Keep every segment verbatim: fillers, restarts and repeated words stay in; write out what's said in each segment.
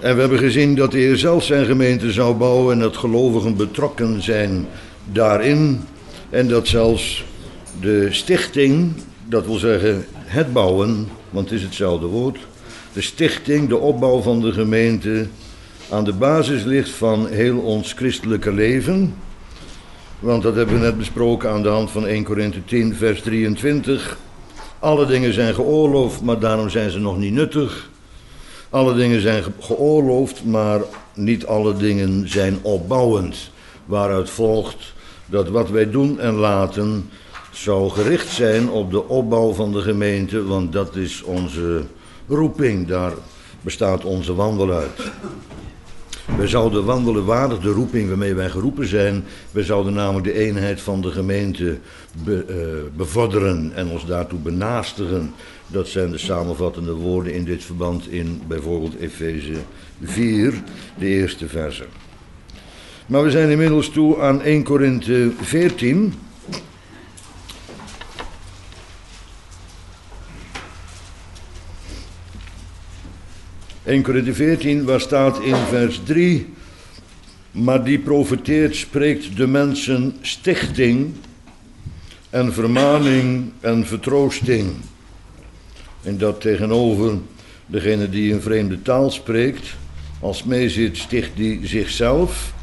En we hebben gezien dat de Heer zelf zijn gemeente zou bouwen en dat gelovigen betrokken zijn daarin. En dat zelfs de stichting, dat wil zeggen het bouwen, want het is hetzelfde woord. De stichting, de opbouw van de gemeente, aan de basis ligt van heel ons christelijke leven. Want dat hebben we net besproken aan de hand van Eerste Korinthe tien, vers drieëntwintig. Alle dingen zijn geoorloofd, maar daarom zijn ze nog niet nuttig. Alle dingen zijn geoorloofd, maar niet alle dingen zijn opbouwend. Waaruit volgt dat wat wij doen en laten zou gericht zijn op de opbouw van de gemeente, want dat is onze roeping, daar bestaat onze wandel uit. Wij zouden wandelen waardig de roeping waarmee wij geroepen zijn. Wij zouden namelijk de eenheid van de gemeente be, uh, bevorderen en ons daartoe benaastigen. Dat zijn de samenvattende woorden in dit verband in bijvoorbeeld Efeze vier, de eerste verse. Maar we zijn inmiddels toe aan Eerste Korinthe veertien. Eerste Korinthe veertien, waar staat in vers drie, maar die profeteert, spreekt de mensen stichting en vermaning en vertroosting. En dat tegenover degene die een vreemde taal spreekt, als meezit sticht die zichzelf,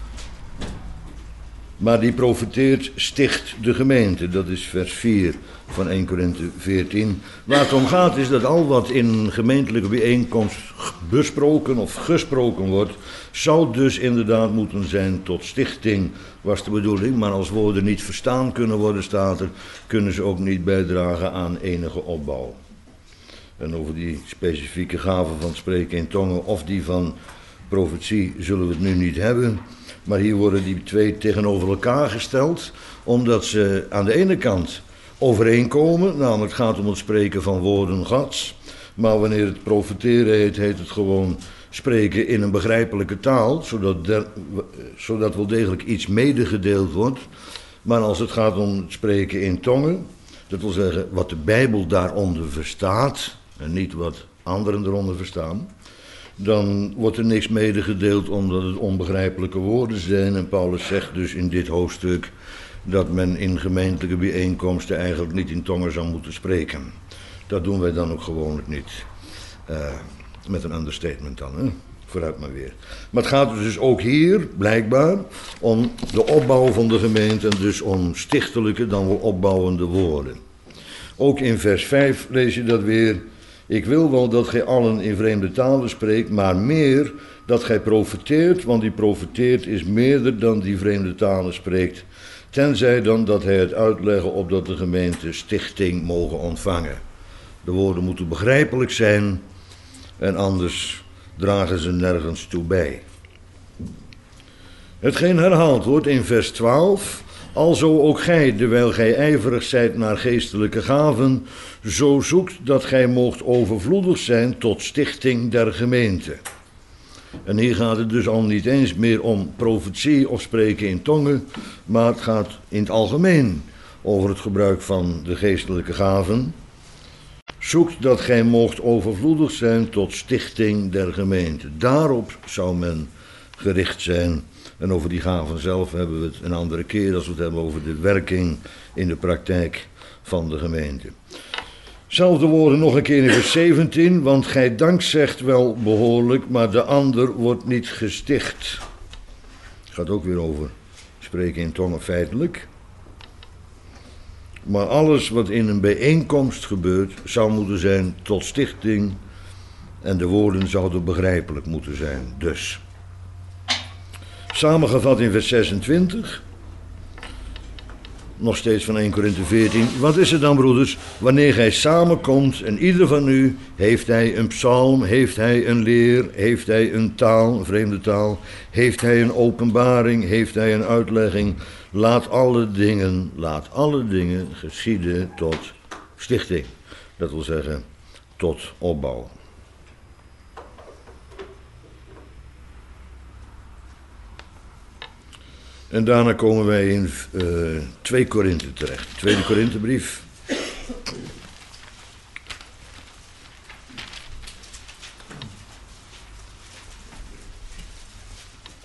maar die profeteert, sticht de gemeente. Dat is vers vier van Eerste Korinthe veertien. Waar het om gaat is dat al wat in een gemeentelijke bijeenkomst besproken of gesproken wordt, zou dus inderdaad moeten zijn tot stichting, was de bedoeling. Maar als woorden niet verstaan kunnen worden, staat er, kunnen ze ook niet bijdragen aan enige opbouw. En over die specifieke gaven van spreken in tongen of die van profetie zullen we het nu niet hebben. Maar hier worden die twee tegenover elkaar gesteld, omdat ze aan de ene kant overeenkomen, namelijk het gaat om het spreken van woorden Gods. Maar wanneer het profeteren heet, heet het gewoon spreken in een begrijpelijke taal, zodat, der, zodat wel degelijk iets medegedeeld wordt. Maar als het gaat om het spreken in tongen, dat wil zeggen wat de Bijbel daaronder verstaat, en niet wat anderen eronder verstaan, dan wordt er niks medegedeeld omdat het onbegrijpelijke woorden zijn. En Paulus zegt dus in dit hoofdstuk dat men in gemeentelijke bijeenkomsten eigenlijk niet in tongen zou moeten spreken. Dat doen wij dan ook gewoonlijk niet. Uh, met een understatement dan, hè? Vooruit maar weer. Maar het gaat dus ook hier, blijkbaar, om de opbouw van de gemeente en dus om stichtelijke, dan wel opbouwende woorden. Ook in vers vijf lees je dat weer. Ik wil wel dat gij allen in vreemde talen spreekt, maar meer dat gij profeteert, want die profeteert is meerder dan die vreemde talen spreekt. Tenzij dan dat hij het uitleggen opdat de gemeente stichting mogen ontvangen. De woorden moeten begrijpelijk zijn en anders dragen ze nergens toe bij. Hetgeen herhaald wordt in vers twaalf, alzo ook gij, terwijl gij ijverig zijt naar geestelijke gaven, zo zoekt dat gij moogt overvloedig zijn tot stichting der gemeente. En hier gaat het dus al niet eens meer om profetie of spreken in tongen, maar het gaat in het algemeen over het gebruik van de geestelijke gaven. Zoekt dat gij moogt overvloedig zijn tot stichting der gemeente. Daarop zou men gericht zijn. En over die gaven zelf hebben we het een andere keer als we het hebben over de werking in de praktijk van de gemeente. Zelfde woorden nog een keer in vers zeventien, want gij dankzegt wel behoorlijk, maar de ander wordt niet gesticht. Het gaat ook weer over spreken in tongen feitelijk. Maar alles wat in een bijeenkomst gebeurt, zou moeten zijn tot stichting en de woorden zouden begrijpelijk moeten zijn, dus. Samengevat in vers zesentwintig, nog steeds van Eerste Korinthe veertien. Wat is het dan, broeders, wanneer gij samenkomt en ieder van u, heeft hij een psalm, heeft hij een leer, heeft hij een taal, een vreemde taal, heeft hij een openbaring, heeft hij een uitlegging. Laat alle dingen, laat alle dingen geschieden tot stichting. Dat wil zeggen, tot opbouw. En daarna komen wij in uh, Tweede Korinthe terecht. Tweede Korinthebrief.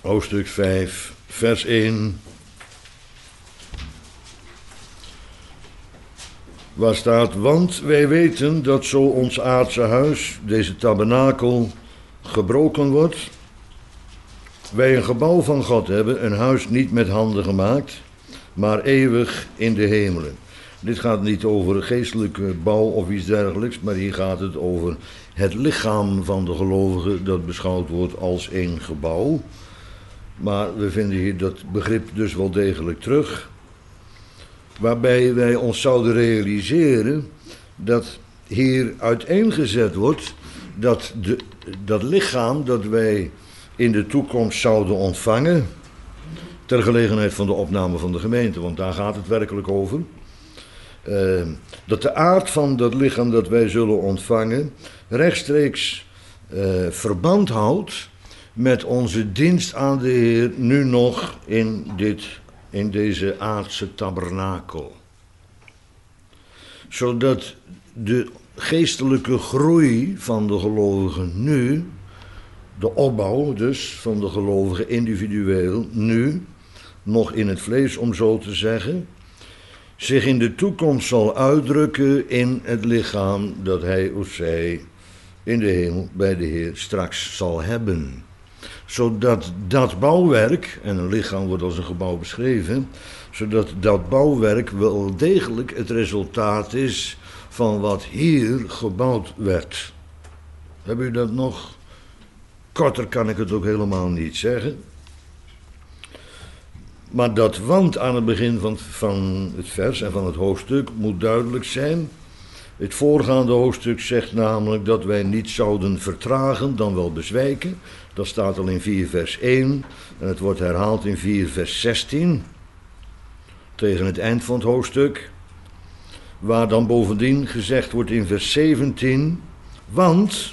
hoofdstuk vijf, vers één. Waar staat, want wij weten dat zo ons aardse huis, deze tabernakel, gebroken wordt. Wij een gebouw van God hebben, een huis niet met handen gemaakt, maar eeuwig in de hemelen. Dit gaat niet over een geestelijke bouw of iets dergelijks, maar hier gaat het over het lichaam van de gelovigen dat beschouwd wordt als een gebouw. Maar we vinden hier dat begrip dus wel degelijk terug. Waarbij wij ons zouden realiseren dat hier uiteengezet wordt dat de, dat lichaam dat wij in de toekomst zouden ontvangen, ter gelegenheid van de opname van de gemeente, want daar gaat het werkelijk over, uh, dat de aard van dat lichaam dat wij zullen ontvangen rechtstreeks uh, verband houdt met onze dienst aan de Heer nu nog in, dit, in deze aardse tabernakel. Zodat de geestelijke groei van de gelovigen nu, de opbouw dus van de gelovigen individueel nu, nog in het vlees om zo te zeggen, zich in de toekomst zal uitdrukken in het lichaam dat hij of zij in de hemel bij de Heer straks zal hebben. Zodat dat bouwwerk, en een lichaam wordt als een gebouw beschreven, zodat dat bouwwerk wel degelijk het resultaat is van wat hier gebouwd werd. Hebben u dat nog? Korter kan ik het ook helemaal niet zeggen. Maar dat want aan het begin van, van het vers en van het hoofdstuk moet duidelijk zijn. Het voorgaande hoofdstuk zegt namelijk dat wij niet zouden vertragen, dan wel bezwijken. Dat staat al in vier vers één en het wordt herhaald in vier vers zestien. Tegen het eind van het hoofdstuk. Waar dan bovendien gezegd wordt in vers zeventien, want,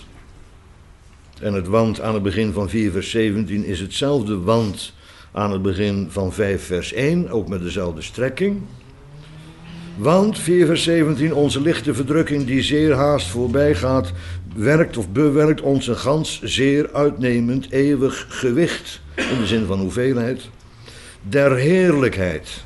en het want aan het begin van vier vers zeventien is hetzelfde want aan het begin van vijf vers één, ook met dezelfde strekking. Want, vier vers zeventien, onze lichte verdrukking die zeer haast voorbij gaat, werkt of bewerkt ons een gans zeer uitnemend eeuwig gewicht, in de zin van hoeveelheid, der heerlijkheid.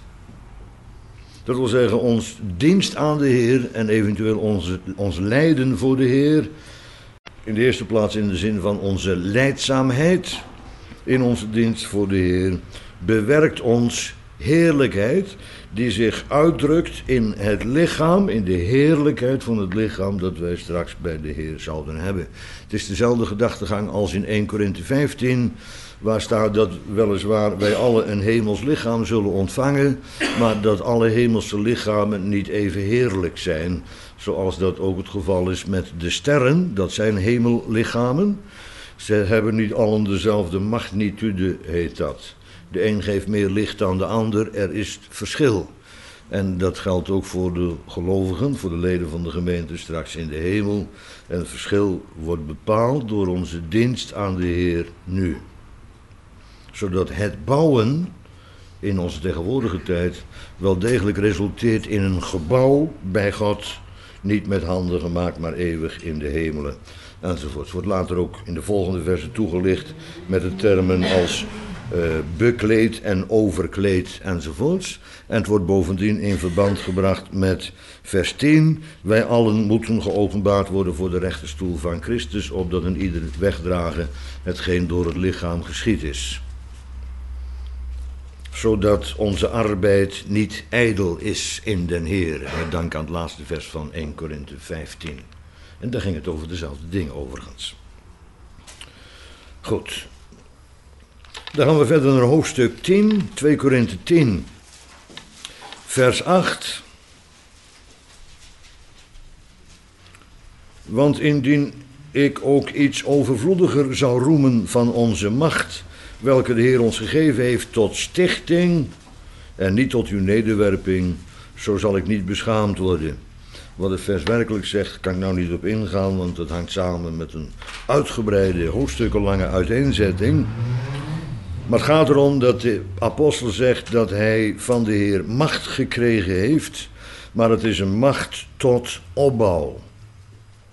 Dat wil zeggen, ons dienst aan de Heer en eventueel onze, ons lijden voor de Heer. In de eerste plaats in de zin van onze lijdzaamheid in onze dienst voor de Heer. Bewerkt ons heerlijkheid die zich uitdrukt in het lichaam, in de heerlijkheid van het lichaam dat wij straks bij de Heer zouden hebben. Het is dezelfde gedachtegang als in eerste Korinthe vijftien, waar staat dat weliswaar wij alle een hemels lichaam zullen ontvangen, maar dat alle hemelse lichamen niet even heerlijk zijn, zoals dat ook het geval is met de sterren, dat zijn hemellichamen. Ze hebben niet allen dezelfde magnitude, heet dat. De een geeft meer licht dan de ander, er is verschil. En dat geldt ook voor de gelovigen, voor de leden van de gemeente straks in de hemel. En het verschil wordt bepaald door onze dienst aan de Heer nu. Zodat het bouwen in onze tegenwoordige tijd wel degelijk resulteert in een gebouw bij God, niet met handen gemaakt, maar eeuwig in de hemelen. Enzovoort. Het wordt later ook in de volgende versen toegelicht met de termen als uh, bekleed en overkleed enzovoorts. En het wordt bovendien in verband gebracht met vers tien. Wij allen moeten geopenbaard worden voor de rechterstoel van Christus, opdat een ieder wegdragen hetgeen door het lichaam geschied is. Zodat onze arbeid niet ijdel is in den Heer. Met dank aan het laatste vers van eerste Korinthe vijftien. En daar ging het over dezelfde dingen overigens. Goed. Dan gaan we verder naar hoofdstuk tien, tweede Korinthe tien, vers acht. Want indien ik ook iets overvloediger zou roemen van onze macht, welke de Heer ons gegeven heeft tot stichting en niet tot uw nederwerping, zo zal ik niet beschaamd worden. Wat het vers werkelijk zegt, kan ik nou niet op ingaan, want het hangt samen met een uitgebreide, hoofdstukkenlange uiteenzetting. Maar het gaat erom dat de apostel zegt dat hij van de Heer macht gekregen heeft, maar het is een macht tot opbouw.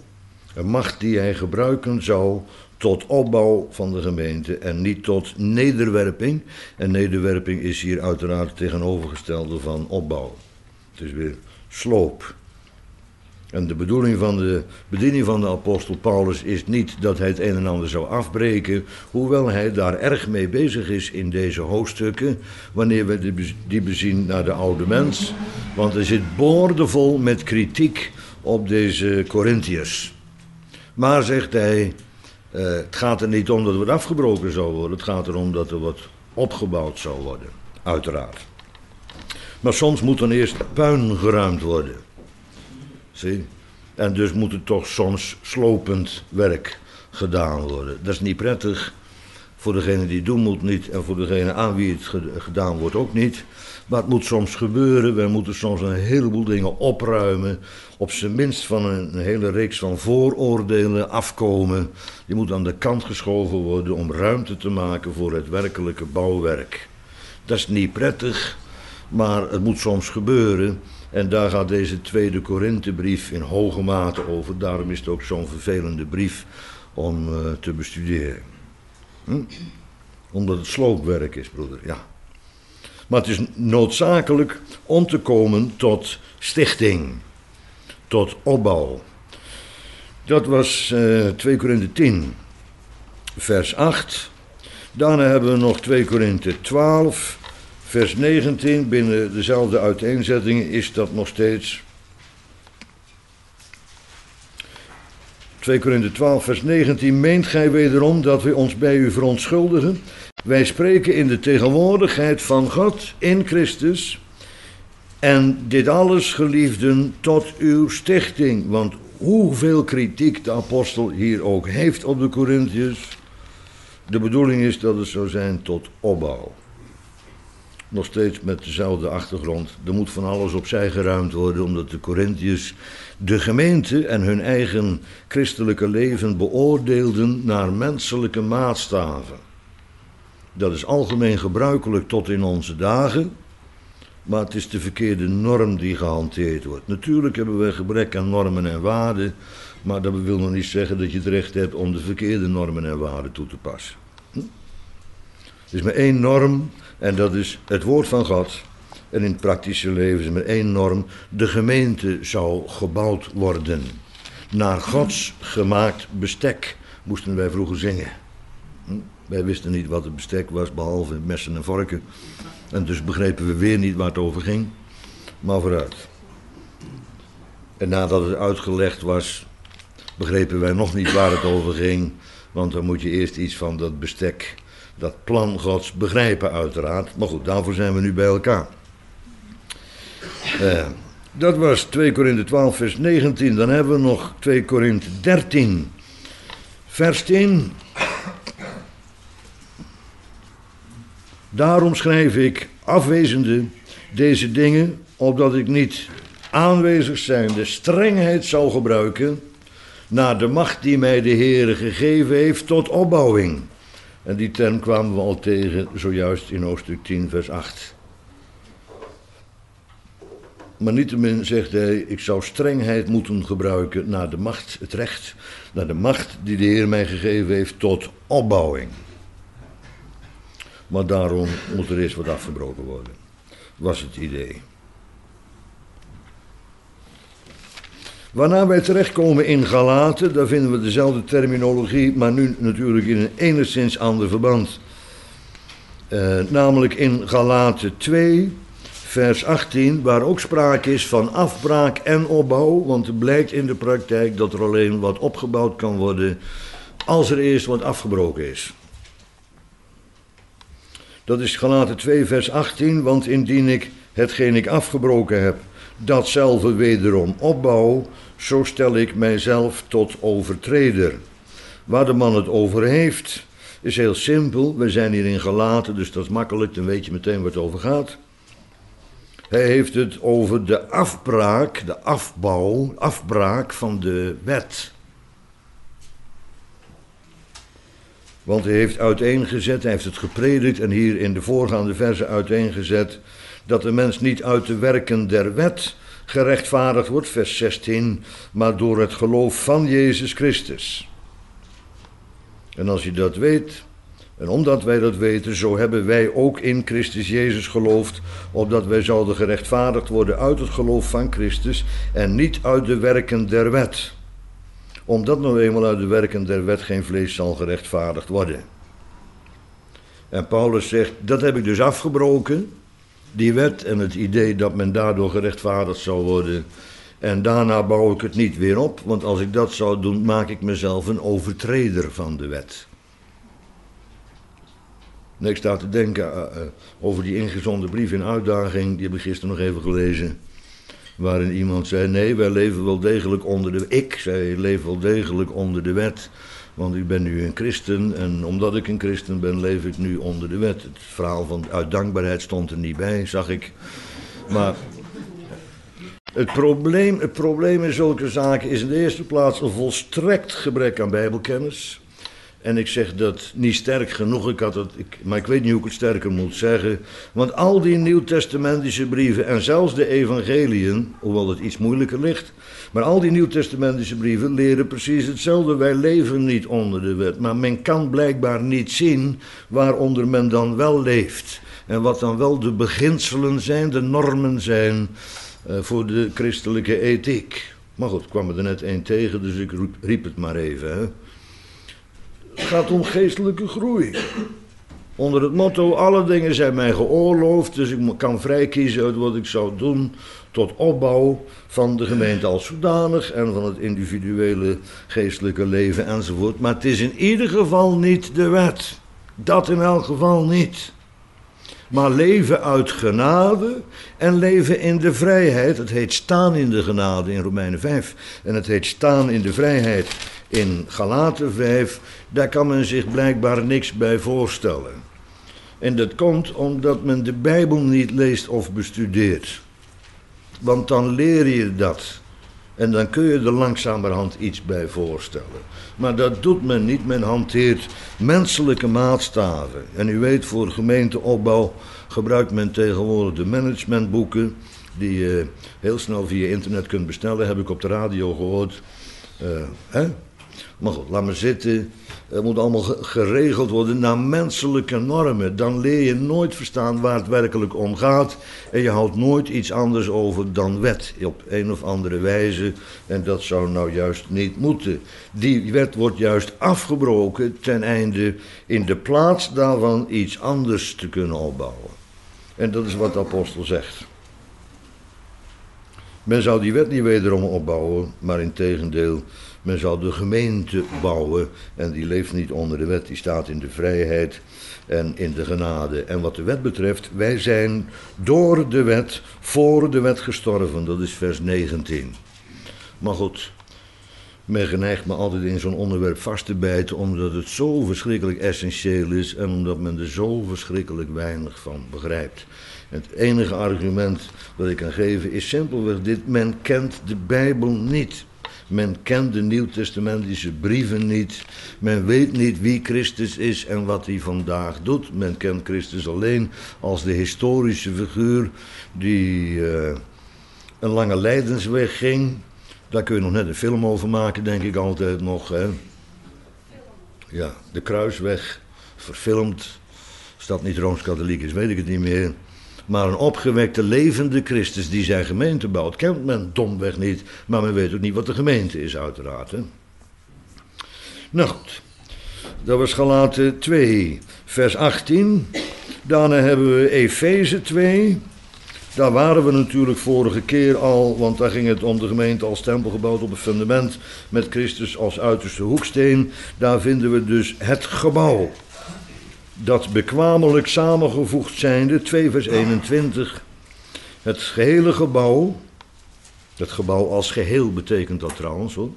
Een macht die hij gebruiken zou tot opbouw van de gemeente en niet tot nederwerping. En nederwerping is hier uiteraard het tegenovergestelde van opbouw. Het is weer sloop. En de bedoeling van de bediening van de apostel Paulus is niet dat hij het een en ander zou afbreken, hoewel hij daar erg mee bezig is in deze hoofdstukken, wanneer we die bezien naar de oude mens. Want er zit boordevol met kritiek op deze Corinthiërs. Maar, zegt hij, uh, het gaat er niet om dat er wat afgebroken zou worden, het gaat erom dat er wat opgebouwd zou worden, uiteraard. Maar soms moet dan eerst puin geruimd worden. Zie? En dus moet er toch soms slopend werk gedaan worden. Dat is niet prettig. Voor degene die het doen moet niet. En voor degene aan wie het gedaan wordt ook niet. Maar het moet soms gebeuren. Wij moeten soms een heleboel dingen opruimen. Op zijn minst van een hele reeks van vooroordelen afkomen. Die moet aan de kant geschoven worden om ruimte te maken voor het werkelijke bouwwerk. Dat is niet prettig. Maar het moet soms gebeuren. En daar gaat deze tweede Korinthebrief in hoge mate over. Daarom is het ook zo'n vervelende brief om uh, te bestuderen. Hm? Omdat het sloopwerk is, broeder, ja. Maar het is noodzakelijk om te komen tot stichting. Tot opbouw. Dat was uh, twee Korinthe tien, vers acht. Daarna hebben we nog twee Korinthe twaalf... Vers negentien, binnen dezelfde uiteenzetting is dat nog steeds. twee Korinthe twaalf, vers negentien. Meent gij wederom dat wij ons bij u verontschuldigen? Wij spreken in de tegenwoordigheid van God in Christus. En dit alles, geliefden, tot uw stichting. Want hoeveel kritiek de apostel hier ook heeft op de Corinthiërs. De bedoeling is dat het zou zijn tot opbouw. Nog steeds met dezelfde achtergrond. Er moet van alles opzij geruimd worden, omdat de Corinthiërs de gemeente en hun eigen christelijke leven beoordeelden naar menselijke maatstaven. Dat is algemeen gebruikelijk tot in onze dagen, maar het is de verkeerde norm die gehanteerd wordt. Natuurlijk hebben we gebrek aan normen en waarden, maar dat wil nog niet zeggen dat je het recht hebt om de verkeerde normen en waarden toe te passen. Hm? Er is maar één norm. En dat is het woord van God. En in het praktische leven is er maar één norm. De gemeente zou gebouwd worden. Naar Gods gemaakt bestek, moesten wij vroeger zingen. Hm? Wij wisten niet wat het bestek was, behalve messen en vorken. En dus begrepen we weer niet waar het over ging. Maar vooruit. En nadat het uitgelegd was, begrepen wij nog niet waar het over ging. Want dan moet je eerst iets van dat bestek, dat plan Gods begrijpen uiteraard. Maar goed, daarvoor zijn we nu bij elkaar. Uh, dat was twee Korinthe twaalf vers negentien. Dan hebben we nog twee Korinthe dertien vers tien. Daarom schrijf ik afwezende deze dingen, opdat ik niet aanwezig zijnde strengheid zal gebruiken naar de macht die mij de Heere gegeven heeft tot opbouwing. En die term kwamen we al tegen zojuist in hoofdstuk tien vers acht. Maar niettemin zegt hij, ik zou strengheid moeten gebruiken naar de macht, het recht, naar de macht die de Heer mij gegeven heeft tot opbouwing. Maar daarom moet er eerst wat afgebroken worden, was het idee. Waarna wij terechtkomen in Galaten, daar vinden we dezelfde terminologie, maar nu natuurlijk in een enigszins ander verband. Uh, namelijk in Galaten twee, vers achttien, waar ook sprake is van afbraak en opbouw, want het blijkt in de praktijk dat er alleen wat opgebouwd kan worden als er eerst wat afgebroken is. Dat is Galaten twee, vers achttien, want indien ik hetgeen ik afgebroken heb, datzelfde wederom opbouw, zo stel ik mijzelf tot overtreder. Waar de man het over heeft, is heel simpel. We zijn hier in Galaten, dus dat is makkelijk, dan weet je meteen waar het over gaat. Hij heeft het over de afbraak, de afbouw, afbraak van de wet. Want hij heeft uiteengezet, hij heeft het gepredikt en hier in de voorgaande versen uiteengezet, dat de mens niet uit de werken der wet gerechtvaardigd wordt, vers zestien, maar door het geloof van Jezus Christus. En als je dat weet, en omdat wij dat weten, zo hebben wij ook in Christus Jezus geloofd, opdat wij zouden gerechtvaardigd worden uit het geloof van Christus en niet uit de werken der wet. Omdat nou eenmaal uit de werken der wet geen vlees zal gerechtvaardigd worden. En Paulus zegt, dat heb ik dus afgebroken, die wet en het idee dat men daardoor gerechtvaardigd zou worden. En daarna bouw ik het niet weer op, want als ik dat zou doen, maak ik mezelf een overtreder van de wet. En ik sta te denken uh, uh, over die ingezonden brief in uitdaging, die heb ik gisteren nog even gelezen. Waarin iemand zei, nee, wij leven wel degelijk onder de... Ik zei, ik leef wel degelijk onder de wet, want ik ben nu een christen en omdat ik een christen ben, leef ik nu onder de wet. Het verhaal van uit dankbaarheid stond er niet bij, zag ik. Maar het probleem, het probleem in zulke zaken is in de eerste plaats een volstrekt gebrek aan bijbelkennis. En ik zeg dat niet sterk genoeg, ik had het, ik, maar ik weet niet hoe ik het sterker moet zeggen. Want al die nieuwtestamentische brieven en zelfs de evangeliën, hoewel het iets moeilijker ligt, maar al die nieuwtestamentische brieven leren precies hetzelfde. Wij leven niet onder de wet, maar men kan blijkbaar niet zien waaronder men dan wel leeft. En wat dan wel de beginselen zijn, de normen zijn uh, voor de christelijke ethiek. Maar goed, ik kwam er net één tegen, dus ik riep, riep het maar even, hè. Het gaat om geestelijke groei. Onder het motto, alle dingen zijn mij geoorloofd, dus ik kan vrij kiezen uit wat ik zou doen tot opbouw van de gemeente als zodanig en van het individuele geestelijke leven enzovoort. Maar het is in ieder geval niet de wet. Dat in elk geval niet. Maar leven uit genade en leven in de vrijheid. Het heet staan in de genade in Romeinen vijf. En het heet staan in de vrijheid in Galaten vijf. Daar kan men zich blijkbaar niks bij voorstellen. En dat komt omdat men de Bijbel niet leest of bestudeert. Want dan leer je dat. En dan kun je er langzamerhand iets bij voorstellen. Maar dat doet men niet. Men hanteert menselijke maatstaven. En u weet, voor gemeenteopbouw gebruikt men tegenwoordig de managementboeken, die je heel snel via internet kunt bestellen, heb ik op de radio gehoord. Uh, hè? Maar goed, laat maar zitten. Het moet allemaal geregeld worden naar menselijke normen. Dan leer je nooit verstaan waar het werkelijk om gaat. En je houdt nooit iets anders over dan wet op een of andere wijze. En dat zou nou juist niet moeten. Die wet wordt juist afgebroken ten einde in de plaats daarvan iets anders te kunnen opbouwen. En dat is wat de apostel zegt. Men zou die wet niet wederom opbouwen, maar integendeel, men zou de gemeente bouwen en die leeft niet onder de wet, die staat in de vrijheid en in de genade. En wat de wet betreft, wij zijn door de wet, voor de wet gestorven, dat is vers negentien. Maar goed, men geneigt me altijd in zo'n onderwerp vast te bijten, omdat het zo verschrikkelijk essentieel is en omdat men er zo verschrikkelijk weinig van begrijpt. Het enige argument dat ik kan geven is simpelweg dit: men kent de Bijbel niet. Men kent de nieuwtestamentische brieven niet. Men weet niet wie Christus is en wat hij vandaag doet. Men kent Christus alleen als de historische figuur die uh, een lange lijdensweg ging. Daar kun je nog net een film over maken, denk ik altijd nog. Hè? Ja, de kruisweg, verfilmd. Als dat niet Rooms-Katholiek is, weet ik het niet meer. Maar een opgewekte, levende Christus die zijn gemeente bouwt, kent men domweg niet. Maar men weet ook niet wat de gemeente is, uiteraard. Hè? Nou goed, dat was Galaten twee, vers achttien. Daarna hebben we Efeze twee. Daar waren we natuurlijk vorige keer al, want daar ging het om de gemeente als tempel gebouwd op een fundament met Christus als uiterste hoeksteen. Daar vinden we dus het gebouw. Dat bekwamelijk samengevoegd zijnde, twee vers eenentwintig, het gehele gebouw, het gebouw als geheel betekent dat trouwens hoor,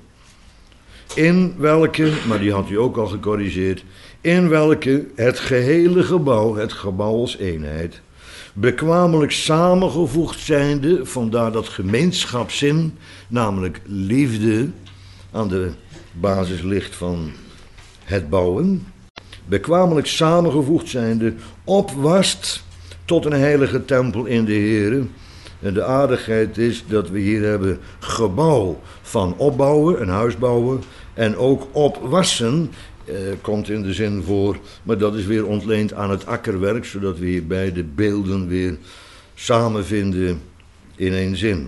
in welke, maar die had u ook al gecorrigeerd, in welke het gehele gebouw, het gebouw als eenheid, bekwamelijk samengevoegd zijnde, vandaar dat gemeenschapszin, namelijk liefde, aan de basis ligt van het bouwen, bekwamelijk samengevoegd zijnde, opwast tot een heilige tempel in de Heere. En de aardigheid is dat we hier hebben gebouw van opbouwen, een huis bouwen, en ook opwassen, eh, komt in de zin voor, maar dat is weer ontleend aan het akkerwerk, zodat we hier beide beelden weer samenvinden in één zin.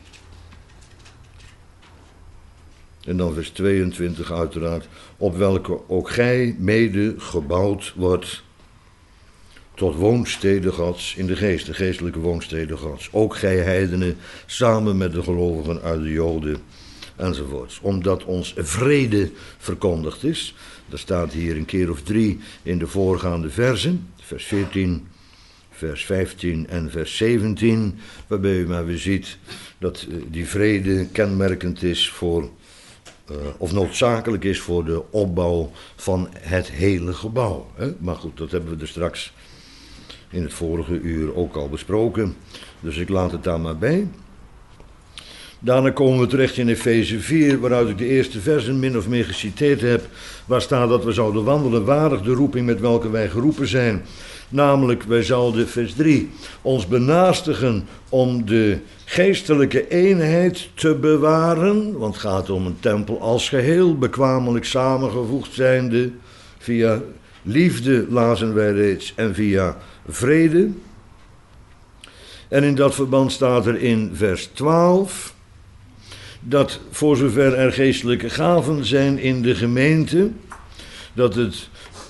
En dan vers tweeëntwintig uiteraard, op welke ook gij mede gebouwd wordt tot woonstede Gods in de geest, de geestelijke woonstede Gods. Ook gij heidenen, samen met de gelovigen uit de Joden, enzovoorts. Omdat ons vrede verkondigd is, dat staat hier een keer of drie in de voorgaande versen, vers veertien, vers vijftien en vers zeventien, waarbij u maar weer ziet dat die vrede kenmerkend is voor, uh, of noodzakelijk is voor de opbouw van het hele gebouw. Hè? Maar goed, dat hebben we er straks in het vorige uur ook al besproken, dus ik laat het daar maar bij. Daarna komen we terecht in Efeze vier, waaruit ik de eerste versen min of meer geciteerd heb, waar staat dat we zouden wandelen waardig de roeping met welke wij geroepen zijn. Namelijk, wij zouden, vers drie, ons benaastigen om de geestelijke eenheid te bewaren, want het gaat om een tempel als geheel, bekwamelijk samengevoegd zijnde, via liefde lazen wij reeds en via vrede. En in dat verband staat er in vers twaalf, dat voor zover er geestelijke gaven zijn in de gemeente, dat het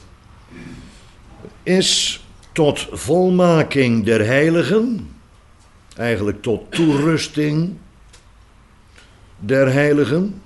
is tot volmaking der heiligen, eigenlijk tot toerusting der heiligen.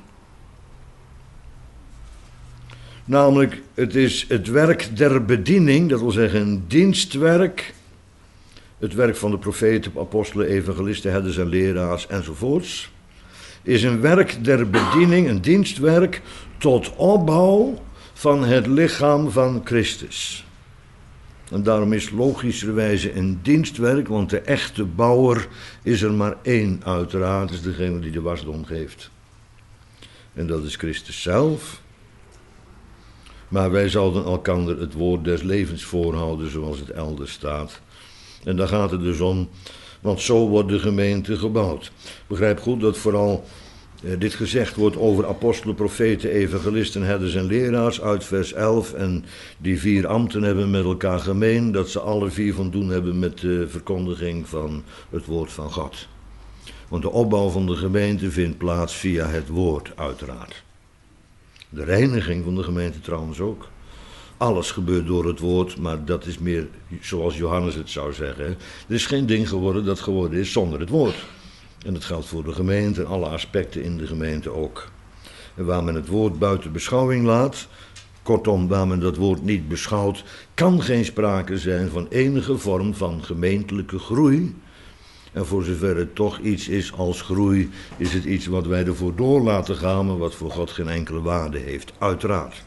Namelijk, het is het werk der bediening, dat wil zeggen een dienstwerk, het werk van de profeten, apostelen, evangelisten, herders en leraars enzovoorts, is een werk der bediening, een dienstwerk tot opbouw van het lichaam van Christus. En daarom is logischerwijze een dienstwerk, want de echte bouwer is er maar één uiteraard, is degene die de wasdom geeft. En dat is Christus zelf. Maar wij zouden elkander het woord des levens voorhouden, zoals het elders staat. En daar gaat het dus om, want zo wordt de gemeente gebouwd. Begrijp goed dat vooral eh, dit gezegd wordt over apostelen, profeten, evangelisten, herders en leraars uit vers elf. En die vier ambten hebben met elkaar gemeen dat ze alle vier van doen hebben met de verkondiging van het woord van God. Want de opbouw van de gemeente vindt plaats via het woord uiteraard. De reiniging van de gemeente trouwens ook. Alles gebeurt door het woord, maar dat is meer zoals Johannes het zou zeggen. Er is geen ding geworden dat geworden is zonder het woord. En dat geldt voor de gemeente en alle aspecten in de gemeente ook. En waar men het woord buiten beschouwing laat, kortom waar men dat woord niet beschouwt, kan geen sprake zijn van enige vorm van gemeentelijke groei. En voor zover het toch iets is als groei, is het iets wat wij ervoor door laten gaan, maar wat voor God geen enkele waarde heeft, uiteraard.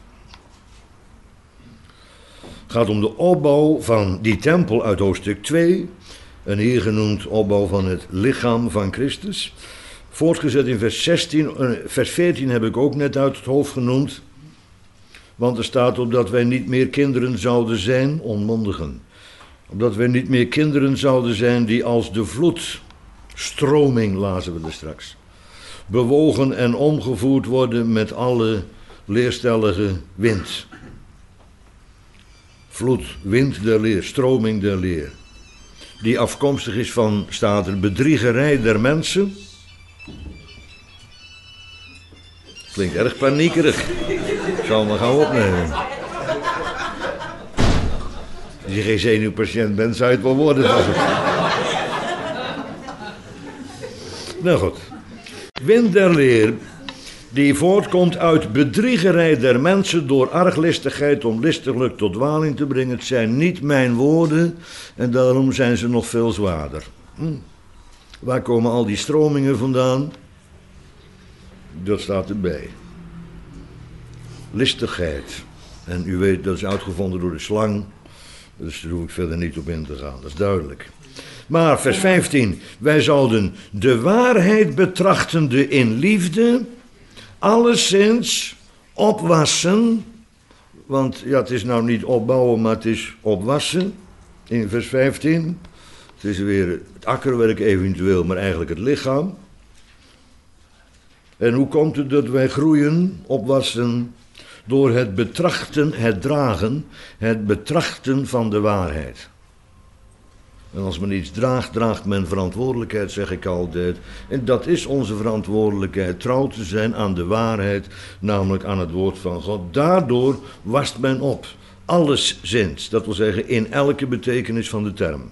Het gaat om de opbouw van die tempel uit hoofdstuk twee, en hier genoemd opbouw van het lichaam van Christus. Voortgezet in vers zestien, vers veertien heb ik ook net uit het hoofd genoemd, want er staat opdat wij niet meer kinderen zouden zijn, onmondigen. Opdat wij niet meer kinderen zouden zijn die als de vloed, stroming lazen we er straks, bewogen en omgevoerd worden met alle leerstellige wind. Vloed, wind der leer, stroming der leer. Die afkomstig is van, staat er, bedriegerij der mensen. Klinkt erg paniekerig. Ik zal hem gaan opnemen. Als je geen zenuwpatiënt bent, zou je het wel worden. Nou goed. Wind der leer, die voortkomt uit bedriegerij der mensen door arglistigheid om listiglijk tot dwaling te brengen. Het zijn niet mijn woorden en daarom zijn ze nog veel zwaarder. Hm. Waar komen al die stromingen vandaan? Dat staat erbij. Listigheid. En u weet, dat is uitgevonden door de slang. Dus daar hoef ik verder niet op in te gaan, dat is duidelijk. Maar vers vijftien, wij zouden de waarheid betrachtende in liefde alleszins opwassen. Want ja, het is nou niet opbouwen, maar het is opwassen. In vers vijftien. Het is weer het akkerwerk eventueel, maar eigenlijk het lichaam. En hoe komt het dat wij groeien, opwassen, door het betrachten, het dragen, het betrachten van de waarheid. En als men iets draagt, draagt men verantwoordelijkheid, zeg ik altijd. En dat is onze verantwoordelijkheid, trouw te zijn aan de waarheid, namelijk aan het woord van God. Daardoor wast men op, alleszins, dat wil zeggen in elke betekenis van de term.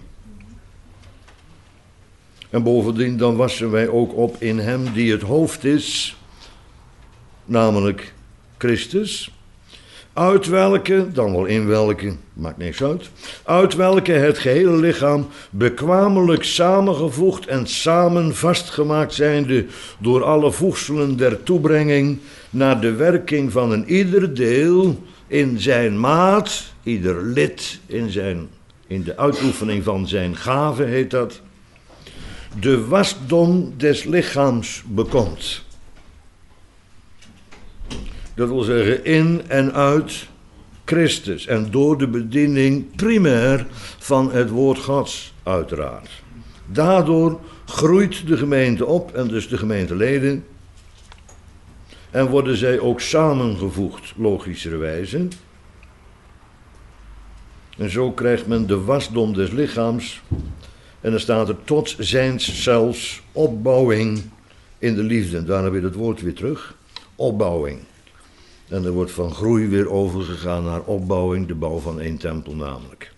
En bovendien dan wassen wij ook op in hem die het hoofd is, namelijk Christus. Uit welke, dan wel in welke, maakt niks uit. Uit welke het gehele lichaam bekwamelijk samengevoegd en samen vastgemaakt zijnde door alle voegselen der toebrenging naar de werking van een ieder deel in zijn maat, ieder lid in, zijn, in de uitoefening van zijn gave heet dat, de wasdom des lichaams bekomt. Dat wil zeggen in en uit Christus en door de bediening primair van het woord Gods uiteraard. Daardoor groeit de gemeente op en dus de gemeenteleden en worden zij ook samengevoegd logischerwijze. En zo krijgt men de wasdom des lichaams en dan staat er tot zijns zelfs opbouwing in de liefde. En daar heb je het woord weer terug, opbouwing. En er wordt van groei weer overgegaan naar opbouwing, de bouw van één tempel namelijk.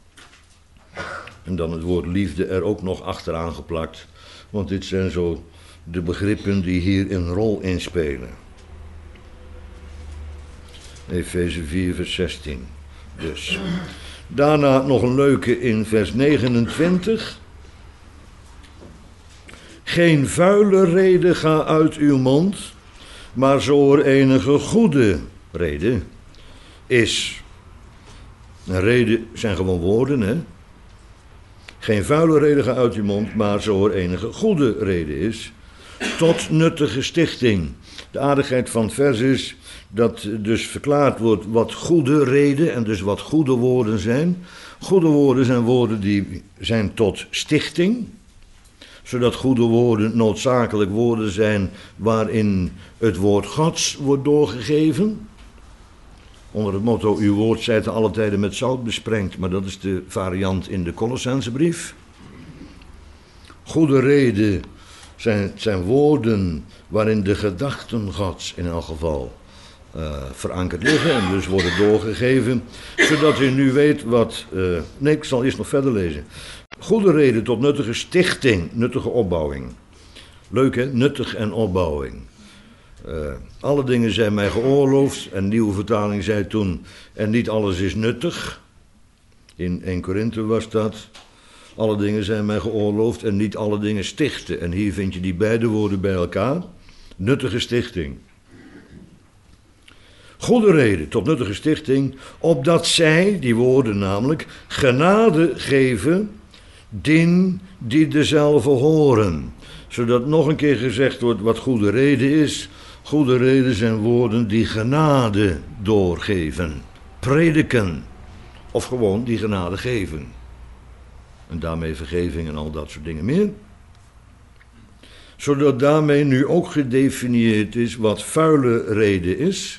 En dan het woord liefde er ook nog achteraan geplakt, want dit zijn zo de begrippen die hier een rol in spelen. Efeze vier vers zestien. Dus. Daarna nog een leuke in vers negenentwintig. Geen vuile rede ga uit uw mond, maar zo er enige goede reden is. Een reden zijn gewoon woorden, hè. Geen vuile reden ga uit uw mond, maar zo er enige goede reden is. Tot nuttige stichting. De aardigheid van het vers is dat dus verklaard wordt wat goede reden en dus wat goede woorden zijn. Goede woorden zijn woorden die zijn tot stichting, zodat goede woorden noodzakelijk woorden zijn waarin het woord Gods wordt doorgegeven. Onder het motto, uw woord zijt te alle tijden met zout besprengd, maar dat is de variant in de Colossensebrief. Goede reden zijn, zijn woorden waarin de gedachten Gods in elk geval uh, verankerd liggen en dus worden doorgegeven, zodat u nu weet wat... Uh, nee, ik zal eerst nog verder lezen. Goede reden tot nuttige stichting, nuttige opbouwing. Leuk hè, nuttig en opbouwing. Uh, alle dingen zijn mij geoorloofd, en nieuwe vertaling zei toen, en niet alles is nuttig. In Eerste Korinthe was dat. Alle dingen zijn mij geoorloofd en niet alle dingen stichten. En hier vind je die beide woorden bij elkaar. Nuttige stichting. Goede reden tot nuttige stichting, opdat zij, die woorden namelijk, genade geven, dien die dezelfde horen. Zodat nog een keer gezegd wordt wat goede reden is. Goede reden zijn woorden die genade doorgeven, prediken, of gewoon die genade geven. En daarmee vergeving en al dat soort dingen meer. Zodat daarmee nu ook gedefinieerd is wat vuile reden is.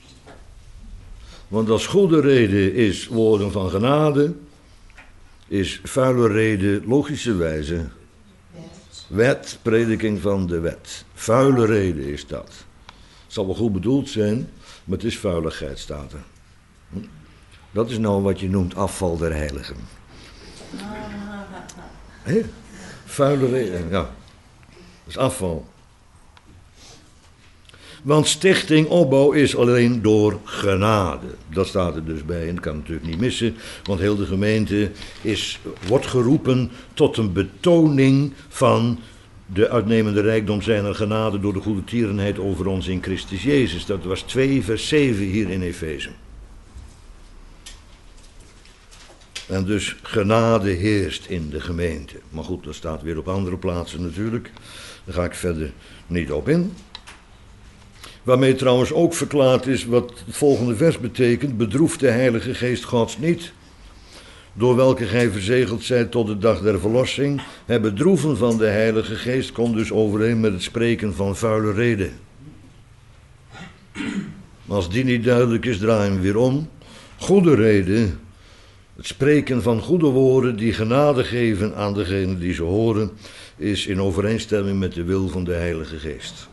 Want als goede reden is woorden van genade, is vuile reden logischerwijze wet, prediking van de wet. Vuile reden is dat. Het zal wel goed bedoeld zijn, maar het is vuiligheid, staat er. Dat is nou wat je noemt afval der heiligen. He? Vuile reden, ja. Dat is afval. Want stichting, opbouw is alleen door genade. Dat staat er dus bij en dat kan natuurlijk niet missen. Want heel de gemeente is, wordt geroepen tot een betoning van de uitnemende rijkdom zijner genade door de goede tierenheid over ons in Christus Jezus. Dat was twee vers zeven hier in Efeze. En dus genade heerst in de gemeente. Maar goed, dat staat weer op andere plaatsen natuurlijk. Daar ga ik verder niet op in. Waarmee trouwens ook verklaard is wat het volgende vers betekent. Bedroef de Heilige Geest Gods niet. door welke gij verzegeld zijt tot de dag der verlossing, het bedroeven van de Heilige Geest komt dus overeen met het spreken van vuile reden. Als die niet duidelijk is, draaien we weer om. Goede reden, het spreken van goede woorden die genade geven aan degenen die ze horen, is in overeenstemming met de wil van de Heilige Geest.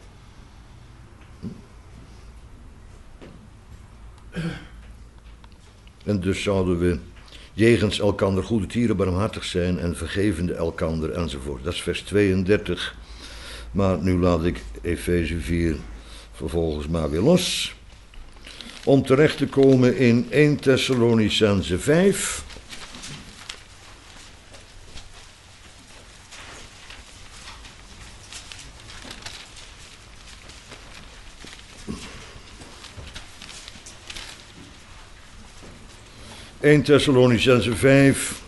En dus zouden we jegens elkander goede tieren barmhartig zijn en vergevende elkander enzovoort. Dat is vers tweeëndertig. Maar nu laat ik Efeze vier vervolgens maar weer los. Om terecht te komen in eerste Thessalonicenzen vijf. eerste Thessalonicenzen vijf,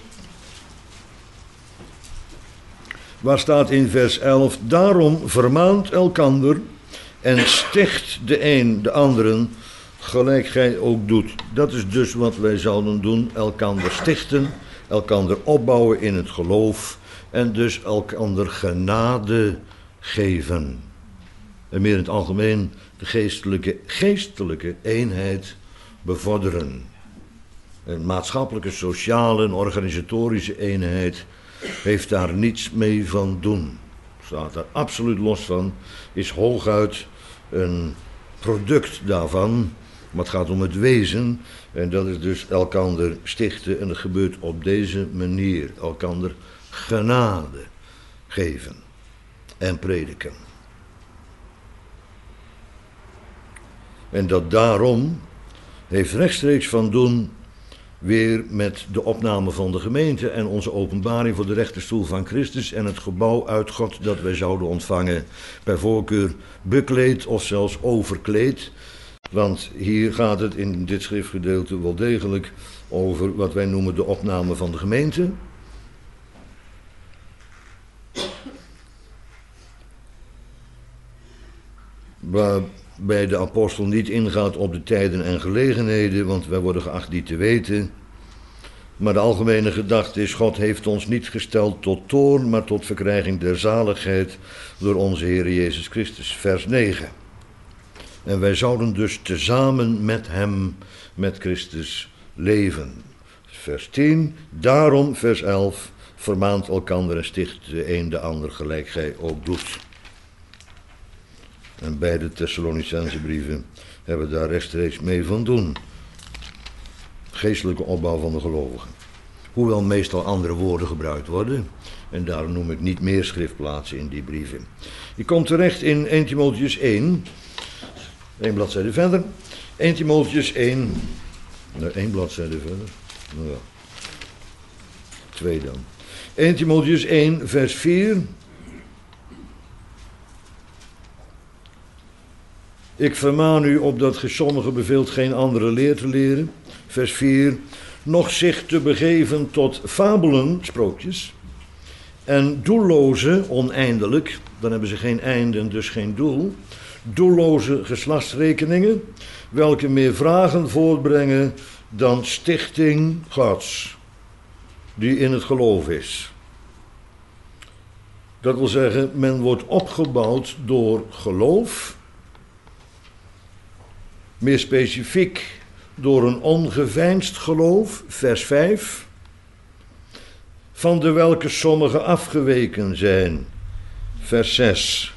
waar staat in vers elf, daarom vermaant elkander en sticht de een de anderen, gelijk gij ook doet. Dat is dus wat wij zouden doen, elkander stichten, elkander opbouwen in het geloof en dus elkander genade geven. En meer in het algemeen de geestelijke, geestelijke eenheid bevorderen. Een maatschappelijke, sociale en organisatorische eenheid heeft daar niets mee van doen. Staat daar absoluut los van, is hooguit een product daarvan. Maar het gaat om het wezen en dat is dus elkander stichten en dat gebeurt op deze manier. Elkander genade geven en prediken. En dat daarom heeft rechtstreeks van doen weer met de opname van de gemeente en onze openbaring voor de rechterstoel van Christus en het gebouw uit God dat wij zouden ontvangen, bij voorkeur bekleed of zelfs overkleed. Want hier gaat het in dit schriftgedeelte wel degelijk over wat wij noemen de opname van de gemeente. Waarbij de apostel niet ingaat op de tijden en gelegenheden, want wij worden geacht die te weten. Maar de algemene gedachte is, God heeft ons niet gesteld tot toorn, maar tot verkrijging der zaligheid door onze Heer Jezus Christus. Vers negen. En wij zouden dus tezamen met hem, met Christus, leven. Vers tien. Daarom, vers elf, vermaant elkander en sticht de een de ander gelijk gij ook doet. En beide Thessalonicense brieven hebben daar rechtstreeks mee van doen. Geestelijke opbouw van de gelovigen. Hoewel meestal andere woorden gebruikt worden. En daarom noem ik niet meer schriftplaatsen in die brieven. Je komt terecht in eerste Timotheüs één. Eén bladzijde verder. eerste Timotheüs één. Nou, één bladzijde verder. Nou ja. Twee dan. eerste Timotheüs één, vers vier. Ik vermaan u opdat ge sommigen beveelt geen andere leer te leren. Vers vier. Nog zich te begeven tot fabelen, sprookjes. En doelloze, oneindelijk, dan hebben ze geen einde en dus geen doel. Doelloze geslachtsrekeningen, welke meer vragen voortbrengen dan stichting Gods, die in het geloof is. Dat wil zeggen, men wordt opgebouwd door geloof, meer specifiek door een ongeveinsd geloof, vers vijf, van de welke sommigen afgeweken zijn, vers zes.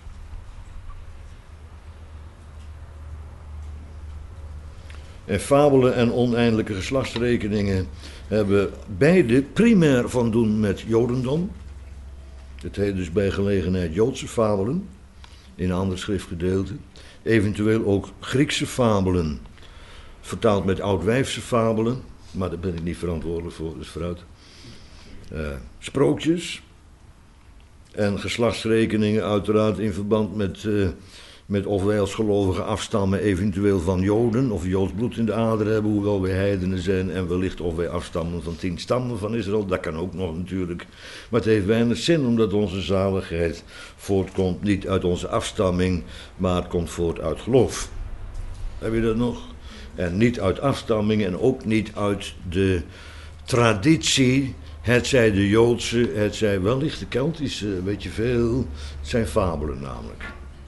En fabelen en oneindige geslachtsrekeningen hebben beide primair van doen met Jodendom. Het heet dus bij gelegenheid Joodse fabelen, in een ander schriftgedeelte. Eventueel ook Griekse fabelen, vertaald met oudwijfse fabelen, maar daar ben ik niet verantwoordelijk voor, dus vooruit. Uh, sprookjes en geslachtsrekeningen uiteraard in verband met, uh, met of wij als gelovigen afstammen eventueel van Joden of Joods bloed in de aderen hebben, hoewel wij heidenen zijn en wellicht of wij afstammen van tien stammen van Israël, dat kan ook nog natuurlijk. Maar het heeft weinig zin omdat onze zaligheid voortkomt niet uit onze afstamming, maar het komt voort uit geloof. Heb je dat nog? En niet uit afstamming en ook niet uit de traditie, het zij de Joodse, het zij wellicht de Keltische, weet je veel, het zijn fabelen namelijk.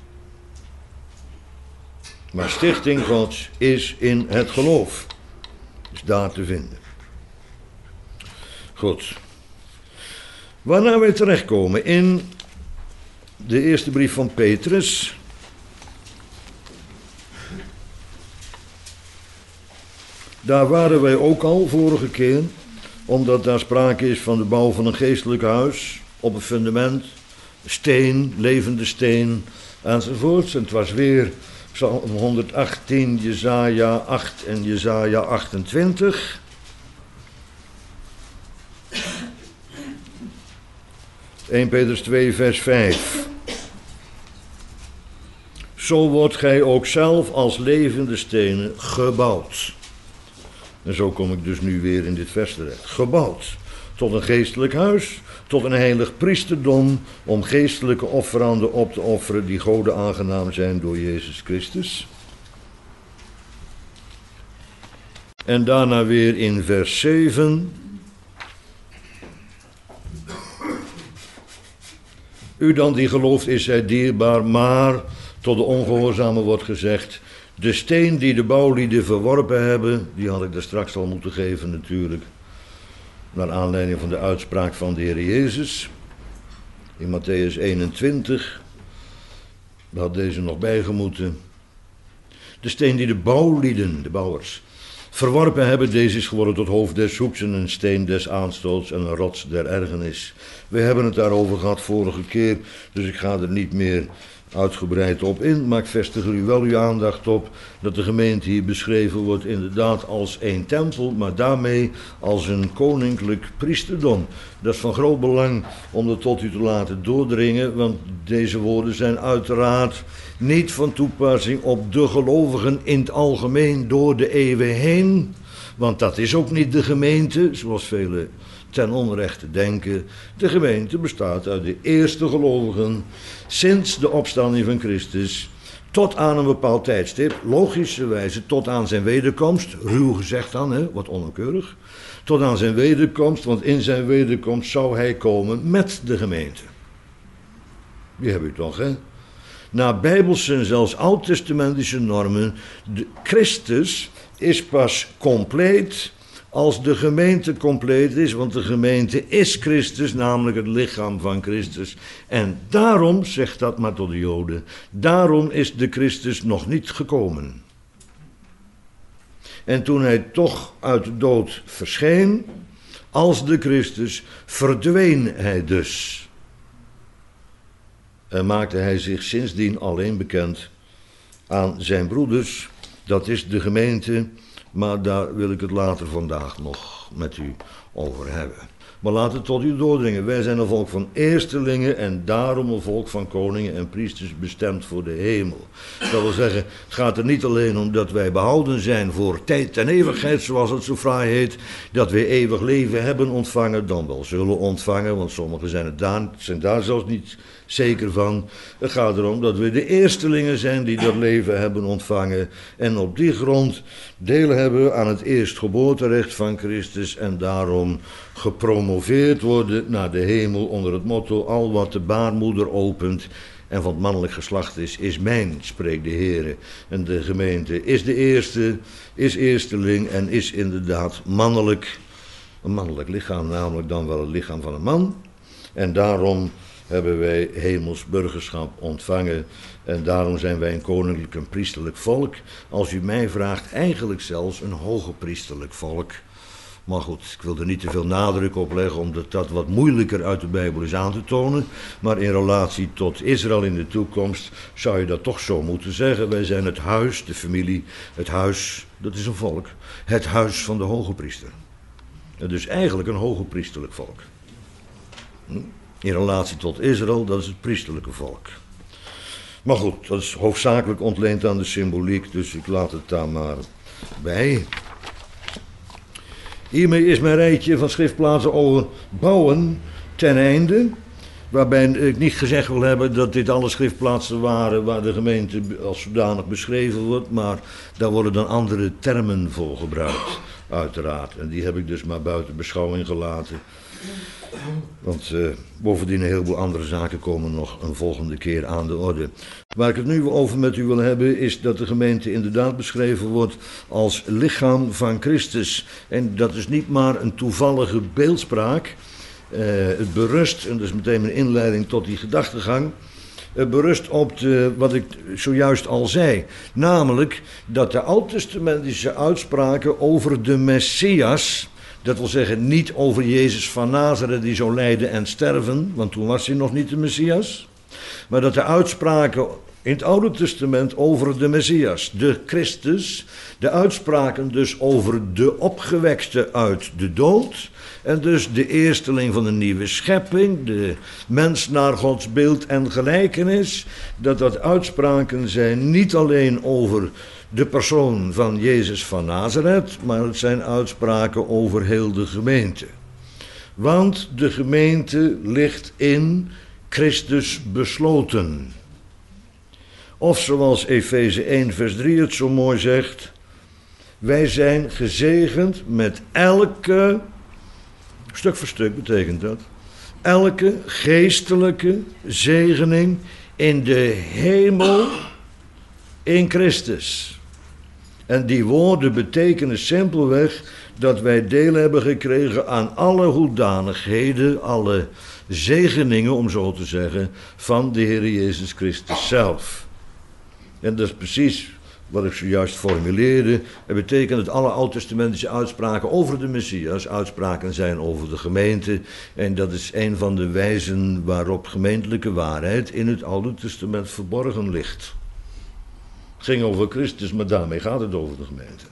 Maar stichting Gods is in het geloof, is daar te vinden. Goed. Waarna wij terechtkomen in de eerste brief van Petrus. Daar waren wij ook al vorige keer, omdat daar sprake is van de bouw van een geestelijk huis op een fundament, steen, levende steen enzovoorts. En het was weer Psalm honderdachttien, Jesaja acht en Jesaja achtentwintig. eerste Petrus twee vers vijf. Zo wordt gij ook zelf als levende stenen gebouwd. En zo kom ik dus nu weer in dit vers terecht. Gebouwd tot een geestelijk huis, tot een heilig priesterdom, om geestelijke offeranden op te offeren die Gode aangenaam zijn door Jezus Christus. En daarna weer in vers zeven. U dan die gelooft is zij dierbaar, maar tot de ongehoorzamen wordt gezegd, de steen die de bouwlieden verworpen hebben, die had ik daar straks al moeten geven natuurlijk, naar aanleiding van de uitspraak van de Heer Jezus, in Matthäus eenentwintig, daar had deze nog bijgemoeten. De steen die de bouwlieden, de bouwers, verworpen hebben, deze is geworden tot hoofd des hoeks en een steen des aanstoots en een rots der ergernis. We hebben het daarover gehad vorige keer, dus ik ga er niet meer uitgebreid op in, maar ik vestig er u wel uw aandacht op dat de gemeente hier beschreven wordt inderdaad als één tempel, maar daarmee als een koninklijk priesterdom. Dat is van groot belang om dat tot u te laten doordringen, want deze woorden zijn uiteraard niet van toepassing op de gelovigen in het algemeen door de eeuwen heen, want dat is ook niet de gemeente, zoals velen ten onrechte denken. De gemeente bestaat uit de eerste gelovigen sinds de opstanding van Christus tot aan een bepaald tijdstip, logischerwijze tot aan zijn wederkomst, ruw gezegd dan, hè, wat onnauwkeurig, tot aan zijn wederkomst, want in zijn wederkomst zou hij komen met de gemeente. Die hebben u toch, hè? Na bijbelse en zelfs oud-testamentische normen, de Christus is pas compleet als de gemeente compleet is, want de gemeente is Christus, namelijk het lichaam van Christus. En daarom, zegt dat maar tot de Joden, daarom is de Christus nog niet gekomen. En toen hij toch uit de dood verscheen, als de Christus, verdween hij dus. En maakte hij zich sindsdien alleen bekend aan zijn broeders, dat is de gemeente. Maar daar wil ik het later vandaag nog met u over hebben. Maar laat het tot u doordringen. Wij zijn een volk van eerstelingen en daarom een volk van koningen en priesters bestemd voor de hemel. Dat wil zeggen, het gaat er niet alleen om dat wij behouden zijn voor tijd en eeuwigheid, zoals het zo fraai heet, dat we eeuwig leven hebben ontvangen, dan wel zullen ontvangen, want sommigen zijn, het daar, zijn daar zelfs niet zeker van. Het gaat erom dat we de eerstelingen zijn die dat leven hebben ontvangen en op die grond deel hebben aan het eerstgeboorterecht van Christus en daarom gepromoveerd worden naar de hemel onder het motto: al wat de baarmoeder opent en van het mannelijk geslacht is, is mijn, spreekt de Heer. En de gemeente is de eerste, is eersteling en is inderdaad mannelijk, een mannelijk lichaam, namelijk dan wel het lichaam van een man. En daarom hebben wij hemels burgerschap ontvangen en daarom zijn wij een koninklijk en priesterlijk volk. Als u mij vraagt, eigenlijk zelfs een hoge priesterlijk volk. Maar goed, ik wil er niet te veel nadruk op leggen, omdat dat wat moeilijker uit de Bijbel is aan te tonen. Maar in relatie tot Israël in de toekomst zou je dat toch zo moeten zeggen. Wij zijn het huis, de familie, het huis, dat is een volk. Het huis van de hoge priester. Het is eigenlijk een hoge priesterlijk volk. In relatie tot Israël, dat is het priesterlijke volk. Maar goed, dat is hoofdzakelijk ontleend aan de symboliek, dus ik laat het daar maar bij. Hiermee is mijn rijtje van schriftplaatsen over bouwen ten einde. Waarbij ik niet gezegd wil hebben dat dit alle schriftplaatsen waren waar de gemeente als zodanig beschreven wordt, maar daar worden dan andere termen voor gebruikt. uiteraard. En die heb ik dus maar buiten beschouwing gelaten. Want uh, bovendien een heleboel andere zaken komen nog een volgende keer aan de orde. Waar ik het nu over met u wil hebben is dat de gemeente inderdaad beschreven wordt als lichaam van Christus. En dat is niet maar een toevallige beeldspraak. Uh, het berust, en dat is meteen een inleiding tot die gedachtegang. Het berust op de, wat ik zojuist al zei. Namelijk dat de oud-testamentische uitspraken over de Messias, dat wil zeggen niet over Jezus van Nazareth die zou lijden en sterven, want toen was hij nog niet de Messias. Maar dat de uitspraken in het Oude Testament over de Messias, de Christus, de uitspraken dus over de opgewekte uit de dood, en dus de eersteling van de nieuwe schepping, de mens naar Gods beeld en gelijkenis, dat dat uitspraken zijn niet alleen over de persoon van Jezus van Nazareth, maar het zijn uitspraken over heel de gemeente. Want de gemeente ligt in Christus besloten. Of zoals Efeze één vers drie het zo mooi zegt, wij zijn gezegend met elke, stuk voor stuk betekent dat, elke geestelijke zegening in de hemel in Christus. En die woorden betekenen simpelweg dat wij deel hebben gekregen aan alle hoedanigheden, alle zegeningen, om zo te zeggen, van de Heer Jezus Christus zelf. En dat is precies wat ik zojuist formuleerde. Het betekent dat alle oud-testamentische uitspraken over de Messias uitspraken zijn over de gemeente. En dat is een van de wijzen waarop gemeentelijke waarheid in het Oude Testament verborgen ligt. Het ging over Christus, maar daarmee gaat het over de gemeente.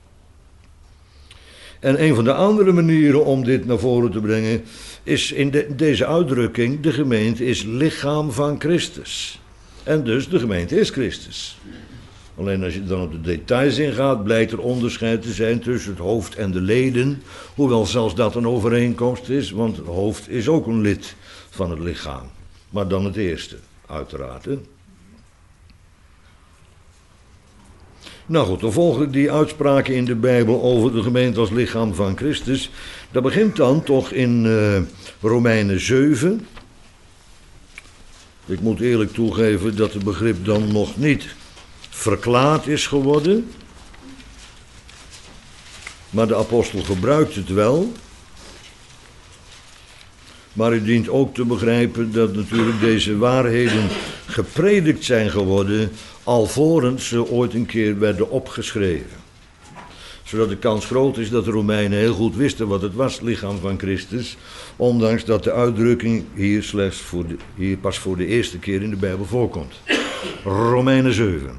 En een van de andere manieren om dit naar voren te brengen is in de, deze uitdrukking, de gemeente is lichaam van Christus. En dus de gemeente is Christus. Alleen als je dan op de details ingaat, blijkt er onderscheid te zijn tussen het hoofd en de leden. Hoewel zelfs dat een overeenkomst is, want het hoofd is ook een lid van het lichaam. Maar dan het eerste, uiteraard. Hè? Nou goed, dan volgen die uitspraken in de Bijbel over de gemeente als lichaam van Christus. Dat begint dan toch in uh, Romeinen zeven. Ik moet eerlijk toegeven dat het begrip dan nog niet verklaard is geworden. Maar de apostel gebruikt het wel. Maar u dient ook te begrijpen dat natuurlijk deze waarheden gepredikt zijn geworden alvorens ze ooit een keer werden opgeschreven. Zodat de kans groot is dat de Romeinen heel goed wisten wat het was, lichaam van Christus. Ondanks dat de uitdrukking hier, slechts voor de, hier pas voor de eerste keer in de Bijbel voorkomt. Romeinen zeven.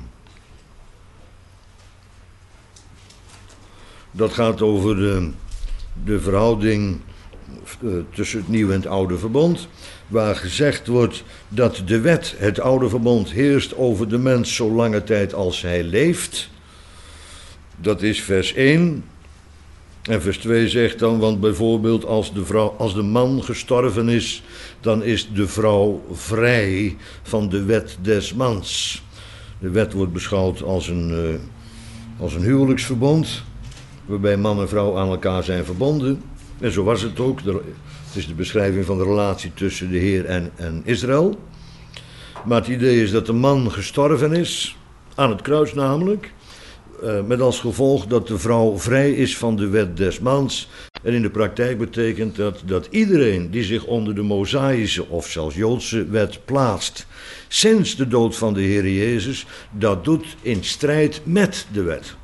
Dat gaat over de, de verhouding uh, tussen het nieuwe en het oude verbond. Waar gezegd wordt dat de wet, het oude verbond, heerst over de mens zo lange tijd als hij leeft. Dat is vers één. En vers twee zegt dan, want bijvoorbeeld als de, vrouw, als de man gestorven is, dan is de vrouw vrij van de wet des mans. De wet wordt beschouwd als een, uh, als een huwelijksverbond, waarbij man en vrouw aan elkaar zijn verbonden. En zo was het ook. Het is de beschrijving van de relatie tussen de Heer en, en Israël. Maar het idee is dat de man gestorven is, aan het kruis namelijk, uh, met als gevolg dat de vrouw vrij is van de wet des mans. En in de praktijk betekent dat dat iedereen die zich onder de Mosaïsche of zelfs Joodse wet plaatst, sinds de dood van de Heer Jezus, dat doet in strijd met de wet.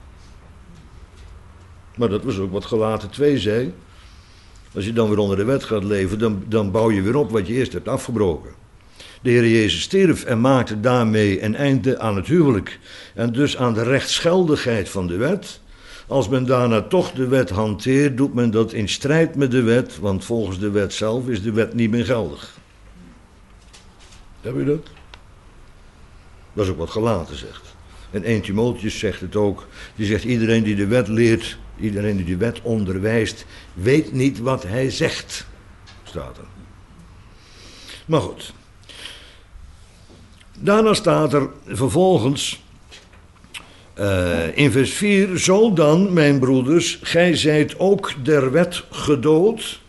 Maar dat was ook wat Galaten twee zei. Als je dan weer onder de wet gaat leven, dan, dan bouw je weer op wat je eerst hebt afgebroken. De Heer Jezus stierf en maakte daarmee een einde aan het huwelijk. En dus aan de rechtsgeldigheid van de wet. Als men daarna toch de wet hanteert, doet men dat in strijd met de wet. Want volgens de wet zelf is de wet niet meer geldig. Heb je dat? Dat is ook wat Galaten zegt. En Eerste Timotheüs zegt het ook. Die zegt, iedereen die de wet leert, iedereen die de wet onderwijst, weet niet wat hij zegt. Staat er. Maar goed. Daarna staat er vervolgens Uh, in vers vier, zo dan, mijn broeders, gij zijt ook der wet gedood,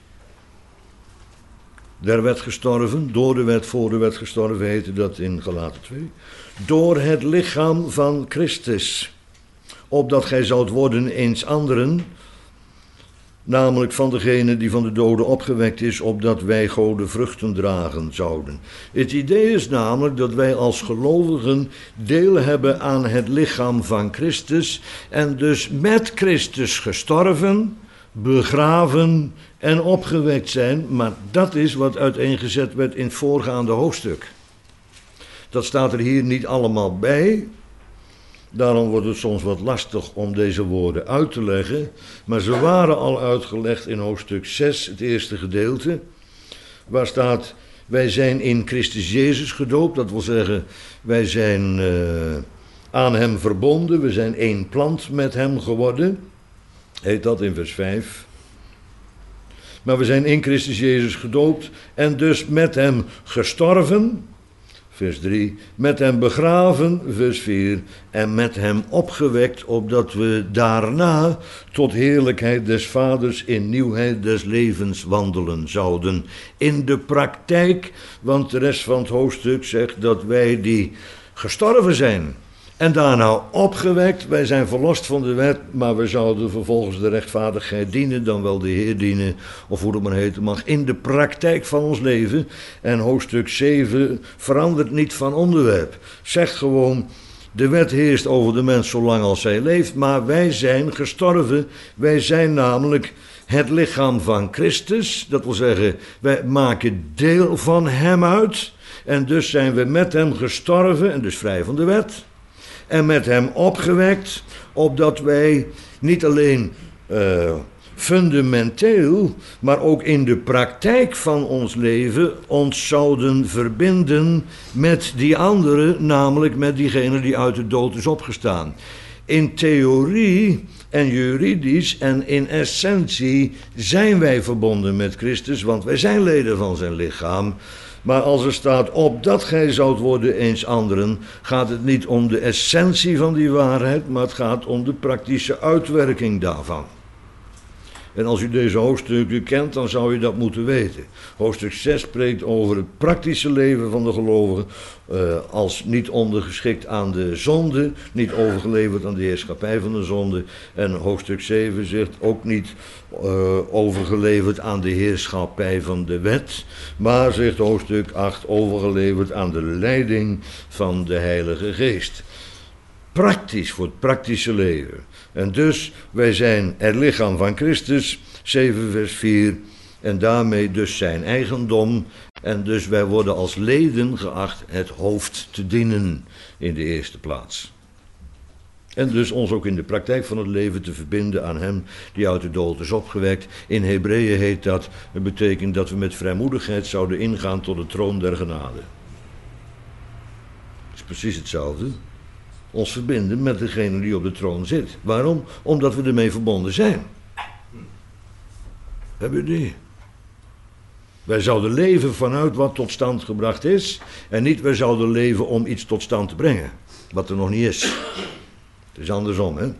der wet gestorven, door de wet, voor de wet gestorven, heette dat in Galaten twee, door het lichaam van Christus, opdat gij zoudt worden eens anderen, namelijk van degene die van de doden opgewekt is, opdat wij Gode vruchten dragen zouden. Het idee is namelijk dat wij als gelovigen deel hebben aan het lichaam van Christus en dus met Christus gestorven, begraven en opgewekt zijn, maar dat is wat uiteengezet werd in het voorgaande hoofdstuk. Dat staat er hier niet allemaal bij. Daarom wordt het soms wat lastig om deze woorden uit te leggen. Maar ze waren al uitgelegd in hoofdstuk zes, het eerste gedeelte. Waar staat, wij zijn in Christus Jezus gedoopt. Dat wil zeggen, wij zijn uh, aan hem verbonden. We zijn één plant met hem geworden. Heet dat in vers vijf. Maar we zijn in Christus Jezus gedoopt en dus met hem gestorven. Vers drie, met hem begraven, vers vier, en met hem opgewekt, opdat we daarna tot heerlijkheid des Vaders in nieuwheid des levens wandelen zouden. In de praktijk, want de rest van het hoofdstuk zegt dat wij die gestorven zijn en daarna opgewekt, wij zijn verlost van de wet, maar we zouden vervolgens de rechtvaardigheid dienen, dan wel de Heer dienen, of hoe dat maar heten mag, in de praktijk van ons leven. En hoofdstuk zeven verandert niet van onderwerp. Zegt gewoon, de wet heerst over de mens zolang als zij leeft, maar wij zijn gestorven. Wij zijn namelijk het lichaam van Christus, dat wil zeggen, wij maken deel van hem uit, en dus zijn we met hem gestorven, en dus vrij van de wet. En met hem opgewekt, opdat wij niet alleen uh, fundamenteel, maar ook in de praktijk van ons leven ons zouden verbinden met die andere, namelijk met diegene die uit de dood is opgestaan. In theorie en juridisch en in essentie zijn wij verbonden met Christus, want wij zijn leden van zijn lichaam. Maar als er staat, opdat gij zoudt worden eens anderen, gaat het niet om de essentie van die waarheid, maar het gaat om de praktische uitwerking daarvan. En als u deze hoofdstukken kent, dan zou u dat moeten weten. Hoofdstuk zes spreekt over het praktische leven van de gelovigen, uh, als niet ondergeschikt aan de zonde, niet overgeleverd aan de heerschappij van de zonde. En hoofdstuk zeven zegt ook niet uh, overgeleverd aan de heerschappij van de wet, maar zegt hoofdstuk acht overgeleverd aan de leiding van de Heilige Geest. Praktisch, voor het praktische leven. En dus, wij zijn het lichaam van Christus, zeven vers vier, en daarmee dus zijn eigendom. En dus wij worden als leden geacht het hoofd te dienen in de eerste plaats. En dus ons ook in de praktijk van het leven te verbinden aan hem die uit de dood is opgewekt. In Hebreeën heet dat, het betekent dat we met vrijmoedigheid zouden ingaan tot de troon der genade. Dat is precies hetzelfde. Ons verbinden met degene die op de troon zit. Waarom? Omdat we ermee verbonden zijn. Hebben jullie die? Wij zouden leven vanuit wat tot stand gebracht is. En niet wij zouden leven om iets tot stand te brengen. Wat er nog niet is. Het is andersom, hè.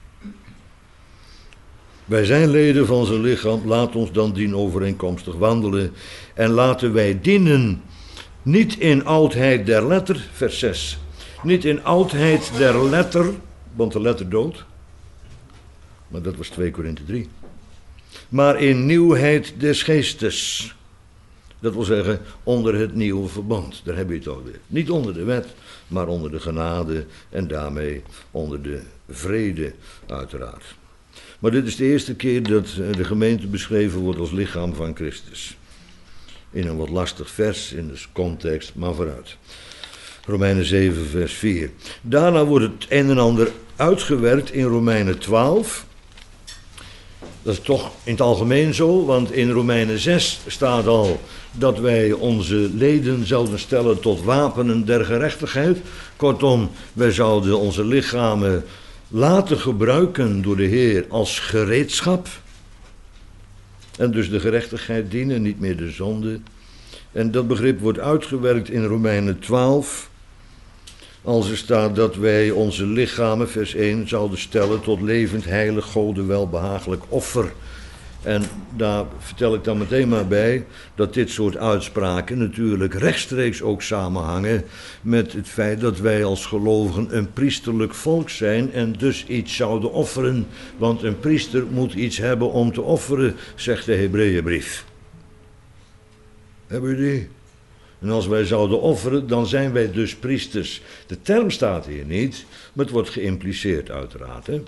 Wij zijn leden van zijn lichaam. Laat ons dan dien overeenkomstig wandelen. En laten wij dienen. Niet in oudheid der letter, vers zes. Niet in oudheid der letter, want de letter dood. Maar dat was twee Korinthe drie. Maar in nieuwheid des geestes. Dat wil zeggen, onder het nieuwe verbond. Daar heb je het alweer. Niet onder de wet, maar onder de genade en daarmee onder de vrede, uiteraard. Maar dit is de eerste keer dat de gemeente beschreven wordt als lichaam van Christus. In een wat lastig vers, in de context, maar vooruit. Romeinen zeven, vers vier. Daarna wordt het een en ander uitgewerkt in Romeinen twaalf. Dat is toch in het algemeen zo, want in Romeinen zes staat al dat wij onze leden zouden stellen tot wapenen der gerechtigheid. Kortom, wij zouden onze lichamen laten gebruiken door de Heer als gereedschap. En dus de gerechtigheid dienen, niet meer de zonde. En dat begrip wordt uitgewerkt in Romeinen twaalf. als er staat dat wij onze lichamen, vers één, zouden stellen tot levend, heilig, Gode welbehagelijk offer. En daar vertel ik dan meteen maar bij dat dit soort uitspraken natuurlijk rechtstreeks ook samenhangen met het feit dat wij als gelovigen een priesterlijk volk zijn en dus iets zouden offeren. Want een priester moet iets hebben om te offeren, zegt de Hebreeënbrief. Hebben jullie die? En als wij zouden offeren, dan zijn wij dus priesters. De term staat hier niet, maar het wordt geïmpliceerd uiteraard. Hè?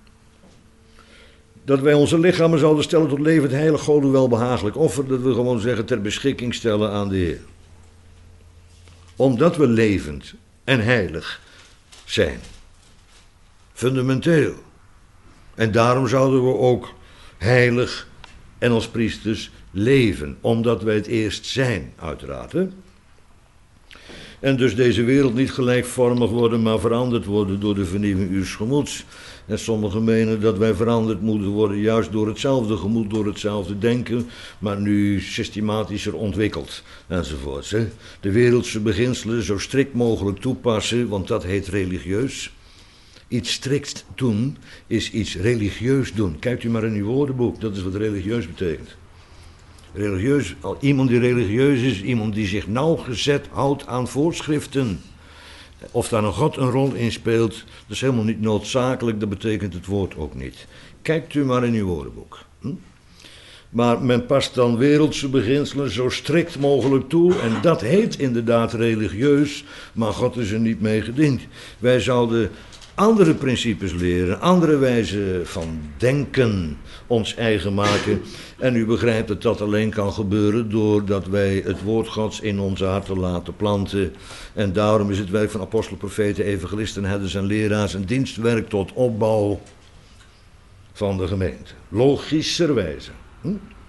Dat wij onze lichamen zouden stellen tot levend, heilig, Gode welbehagelijk offer. Dat we gewoon zeggen ter beschikking stellen aan de Heer. Omdat we levend en heilig zijn. Fundamenteel. En daarom zouden we ook heilig en als priesters leven. Omdat wij het eerst zijn, uiteraard. Hè? En dus deze wereld niet gelijkvormig worden, maar veranderd worden door de vernieuwing uws gemoeds. En sommigen menen dat wij veranderd moeten worden juist door hetzelfde gemoed, door hetzelfde denken, maar nu systematischer ontwikkeld, enzovoorts. Hè. De wereldse beginselen zo strikt mogelijk toepassen, want dat heet religieus. Iets strikt doen is iets religieus doen. Kijkt u maar in uw woordenboek, dat is wat religieus betekent. Religieus, iemand die religieus is, iemand die zich nauwgezet houdt aan voorschriften. Of daar een God een rol in speelt, dat is helemaal niet noodzakelijk, dat betekent het woord ook niet. Kijkt u maar in uw woordenboek. Hm? Maar men past dan wereldse beginselen zo strikt mogelijk toe en dat heet inderdaad religieus, maar God is er niet mee gediend. Wij zouden andere principes leren, andere wijze van denken ons eigen maken. En u begrijpt dat dat alleen kan gebeuren doordat wij het woord Gods in onze harten laten planten. En daarom is het werk van apostelen, profeten, evangelisten, herders en leraars een dienstwerk tot opbouw van de gemeente. Logischerwijze. Hm?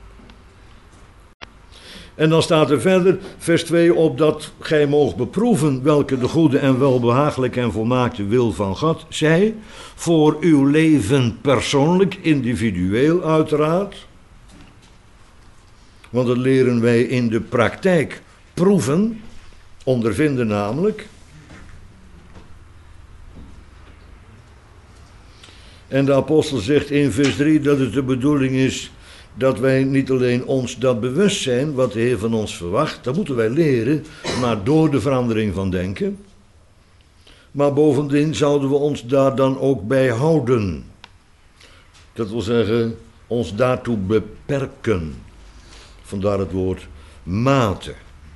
En dan staat er verder, vers twee, opdat gij moogt beproeven welke de goede en welbehagelijke en volmaakte wil van God zij, voor uw leven persoonlijk, individueel uiteraard. Want dat leren wij in de praktijk proeven, ondervinden namelijk. En de apostel zegt in vers drie dat het de bedoeling is dat wij niet alleen ons dat bewust zijn wat de Heer van ons verwacht, dat moeten wij leren, maar door de verandering van denken. Maar bovendien zouden we ons daar dan ook bij houden. Dat wil zeggen, ons daartoe beperken. Vandaar het woord mate.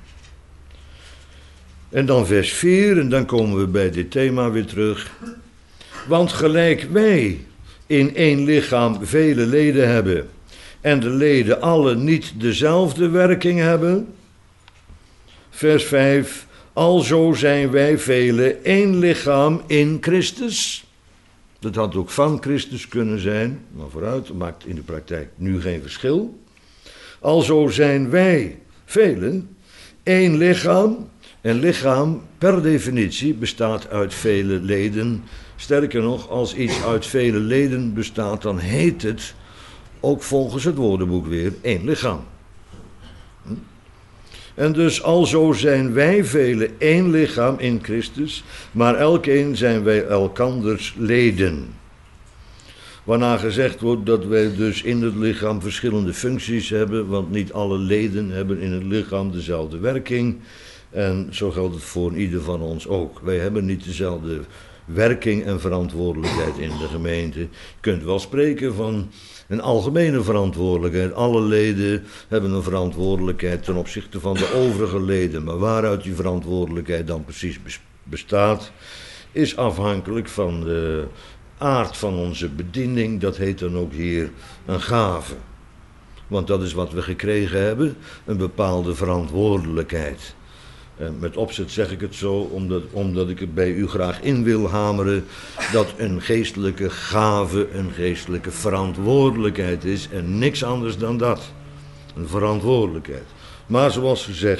En dan vers vier, en dan komen we bij dit thema weer terug. Want gelijk wij in één lichaam vele leden hebben, en de leden alle niet dezelfde werking hebben. Vers vijf, alzo zijn wij velen één lichaam in Christus. Dat had ook van Christus kunnen zijn, maar vooruit, dat maakt in de praktijk nu geen verschil. Alzo zijn wij velen één lichaam. En lichaam per definitie bestaat uit vele leden. Sterker nog, als iets uit vele leden bestaat, dan heet het ook volgens het woordenboek weer één lichaam. Hm? En dus alzo zijn wij velen één lichaam in Christus, maar elkeen zijn wij elkanders leden. Waarna gezegd wordt dat wij dus in het lichaam verschillende functies hebben, want niet alle leden hebben in het lichaam dezelfde werking. En zo geldt het voor ieder van ons ook. Wij hebben niet dezelfde werking en verantwoordelijkheid in de gemeente. Je kunt wel spreken van een algemene verantwoordelijkheid. Alle leden hebben een verantwoordelijkheid ten opzichte van de overige leden. Maar waaruit die verantwoordelijkheid dan precies bestaat, is afhankelijk van de aard van onze bediening. Dat heet dan ook hier een gave. Want dat is wat we gekregen hebben, een bepaalde verantwoordelijkheid. En met opzet zeg ik het zo, omdat, omdat ik het bij u graag in wil hameren, dat een geestelijke gave een geestelijke verantwoordelijkheid is en niks anders dan dat. Een verantwoordelijkheid. Maar zoals gezegd,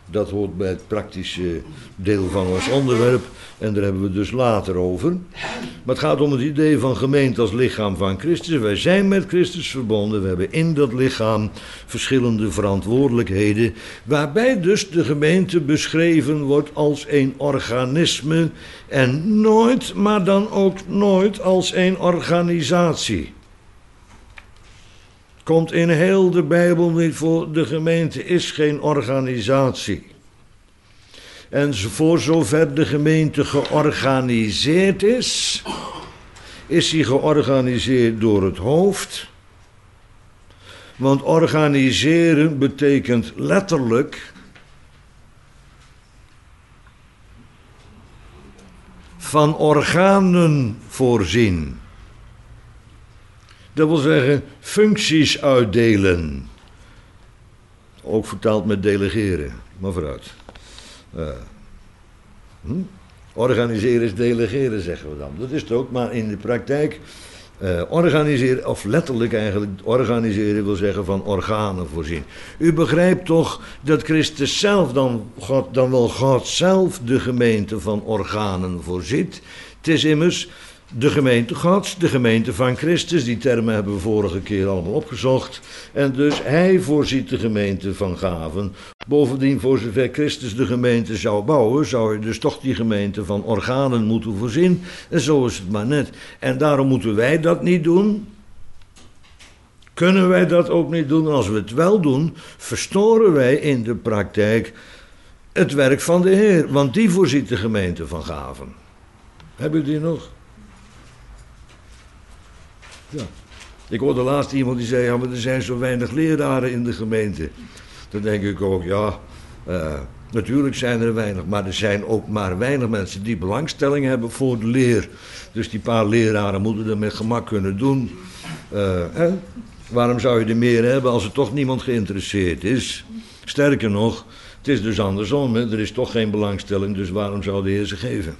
Dat hoort bij het praktische deel van ons onderwerp en daar hebben we dus later over. Maar het gaat om het idee van gemeente als lichaam van Christus. Wij zijn met Christus verbonden, we hebben in dat lichaam verschillende verantwoordelijkheden, waarbij dus de gemeente beschreven wordt als een organisme en nooit, maar dan ook nooit als een organisatie. Komt in heel de Bijbel niet voor, de gemeente is geen organisatie. En voor zover de gemeente georganiseerd is, is die georganiseerd door het hoofd. Want organiseren betekent letterlijk van organen voorzien. Dat wil zeggen functies uitdelen. Ook vertaald met delegeren, maar vooruit. Uh, hm? Organiseren is delegeren, zeggen we dan. Dat is het ook, maar in de praktijk uh, organiseren, of letterlijk eigenlijk organiseren wil zeggen van organen voorzien. U begrijpt toch dat Christus zelf dan, God, dan wel God zelf de gemeente van organen voorziet. Het is immers de gemeente Gods, de gemeente van Christus, die termen hebben we vorige keer allemaal opgezocht. En dus hij voorziet de gemeente van gaven. Bovendien, voor zover Christus de gemeente zou bouwen, zou je dus toch die gemeente van organen moeten voorzien. En zo is het maar net. En daarom moeten wij dat niet doen. Kunnen wij dat ook niet doen? En als we het wel doen, verstoren wij in de praktijk het werk van de Heer. Want die voorziet de gemeente van gaven. Hebben jullie die nog? Ja. Ik hoorde laatst iemand die zei, ja, maar er zijn zo weinig leraren in de gemeente. Dan denk ik ook, ja, uh, natuurlijk zijn er weinig, maar er zijn ook maar weinig mensen die belangstelling hebben voor de leer. Dus die paar leraren moeten dat met gemak kunnen doen. Uh, hè? Waarom zou je er meer hebben als er toch niemand geïnteresseerd is? Sterker nog, het is dus andersom, hè? Er is toch geen belangstelling, dus waarom zou de Heer ze geven?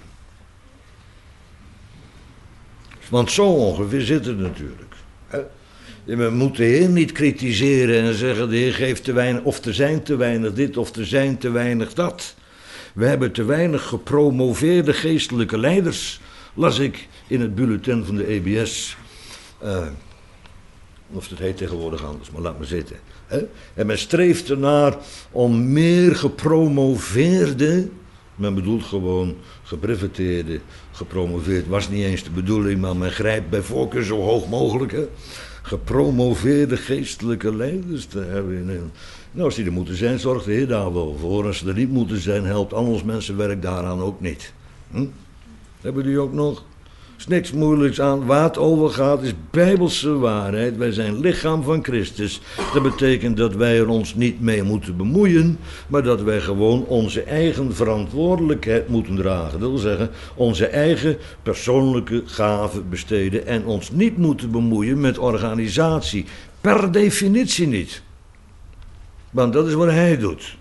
Want zo ongeveer zit het natuurlijk. We moeten de Heer niet kritiseren en zeggen de Heer geeft te weinig, of er zijn te weinig dit, of er zijn te weinig dat. We hebben te weinig gepromoveerde geestelijke leiders, las ik in het bulletin van de E B S. Uh, of dat heet tegenwoordig anders, maar laat maar zitten. Hè? En men streeft ernaar om meer gepromoveerde, men bedoelt gewoon gebreveteerde, gepromoveerd, was niet eens de bedoeling, maar men grijpt bij voorkeur zo hoog mogelijk, hè? Gepromoveerde geestelijke leiders te hebben. Nou, als die er moeten zijn, zorgt de Heer daar wel voor. Als ze er niet moeten zijn, helpt al ons mensenwerk daaraan ook niet. Hm? Hebben die ook nog? Er is niks moeilijks aan. Waar het over gaat is bijbelse waarheid. Wij zijn lichaam van Christus. Dat betekent dat wij er ons niet mee moeten bemoeien, maar dat wij gewoon onze eigen verantwoordelijkheid moeten dragen. Dat wil zeggen, onze eigen persoonlijke gaven besteden en ons niet moeten bemoeien met organisatie. Per definitie niet. Want dat is wat hij doet.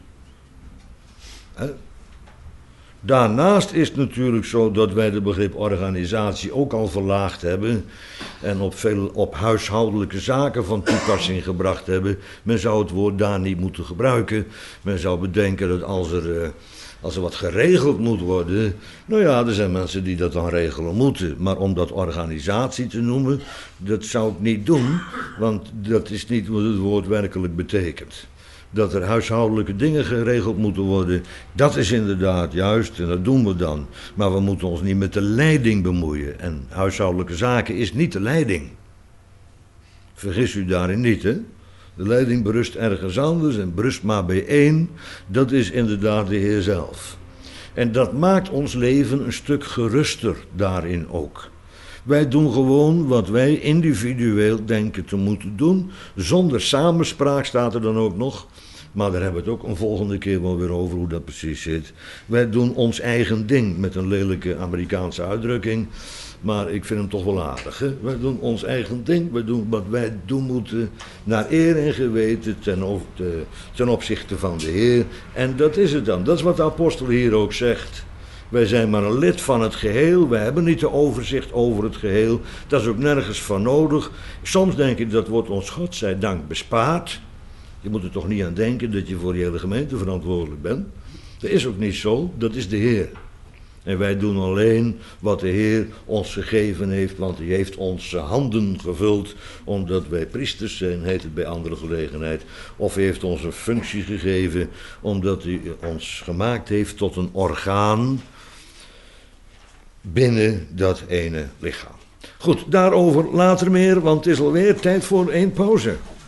He? Daarnaast is het natuurlijk zo dat wij de begrip organisatie ook al verlaagd hebben en op veel op huishoudelijke zaken van toepassing gebracht hebben. Men zou het woord daar niet moeten gebruiken. Men zou bedenken dat als er, uh, als er wat geregeld moet worden, nou ja, er zijn mensen die dat dan regelen moeten. Maar om dat organisatie te noemen, dat zou ik niet doen, want dat is niet wat het woord werkelijk betekent. Dat er huishoudelijke dingen geregeld moeten worden, dat is inderdaad juist en dat doen we dan. Maar we moeten ons niet met de leiding bemoeien. En huishoudelijke zaken is niet de leiding. Vergis u daarin niet, hè. De leiding berust ergens anders en berust maar bij één. Dat is inderdaad de Heer zelf. En dat maakt ons leven een stuk geruster daarin ook. Wij doen gewoon wat wij individueel denken te moeten doen. Zonder samenspraak staat er dan ook nog. Maar daar hebben we het ook een volgende keer wel weer over hoe dat precies zit. Wij doen ons eigen ding met een lelijke Amerikaanse uitdrukking. Maar ik vind hem toch wel aardig. Hè? Wij doen ons eigen ding. Wij doen wat wij doen moeten naar eer en geweten ten, op de, ten opzichte van de Heer. En dat is het dan. Dat is wat de apostel hier ook zegt. Wij zijn maar een lid van het geheel. Wij hebben niet de overzicht over het geheel. Dat is ook nergens van nodig. Soms denk ik dat wordt ons godzijdank bespaard. Je moet er toch niet aan denken dat je voor je hele gemeente verantwoordelijk bent. Dat is ook niet zo, dat is de Heer. En wij doen alleen wat de Heer ons gegeven heeft, want hij heeft onze handen gevuld, omdat wij priesters zijn, heet het bij andere gelegenheid. Of hij heeft ons een functie gegeven, omdat hij ons gemaakt heeft tot een orgaan binnen dat ene lichaam. Goed, daarover later meer, want het is alweer tijd voor één pauze.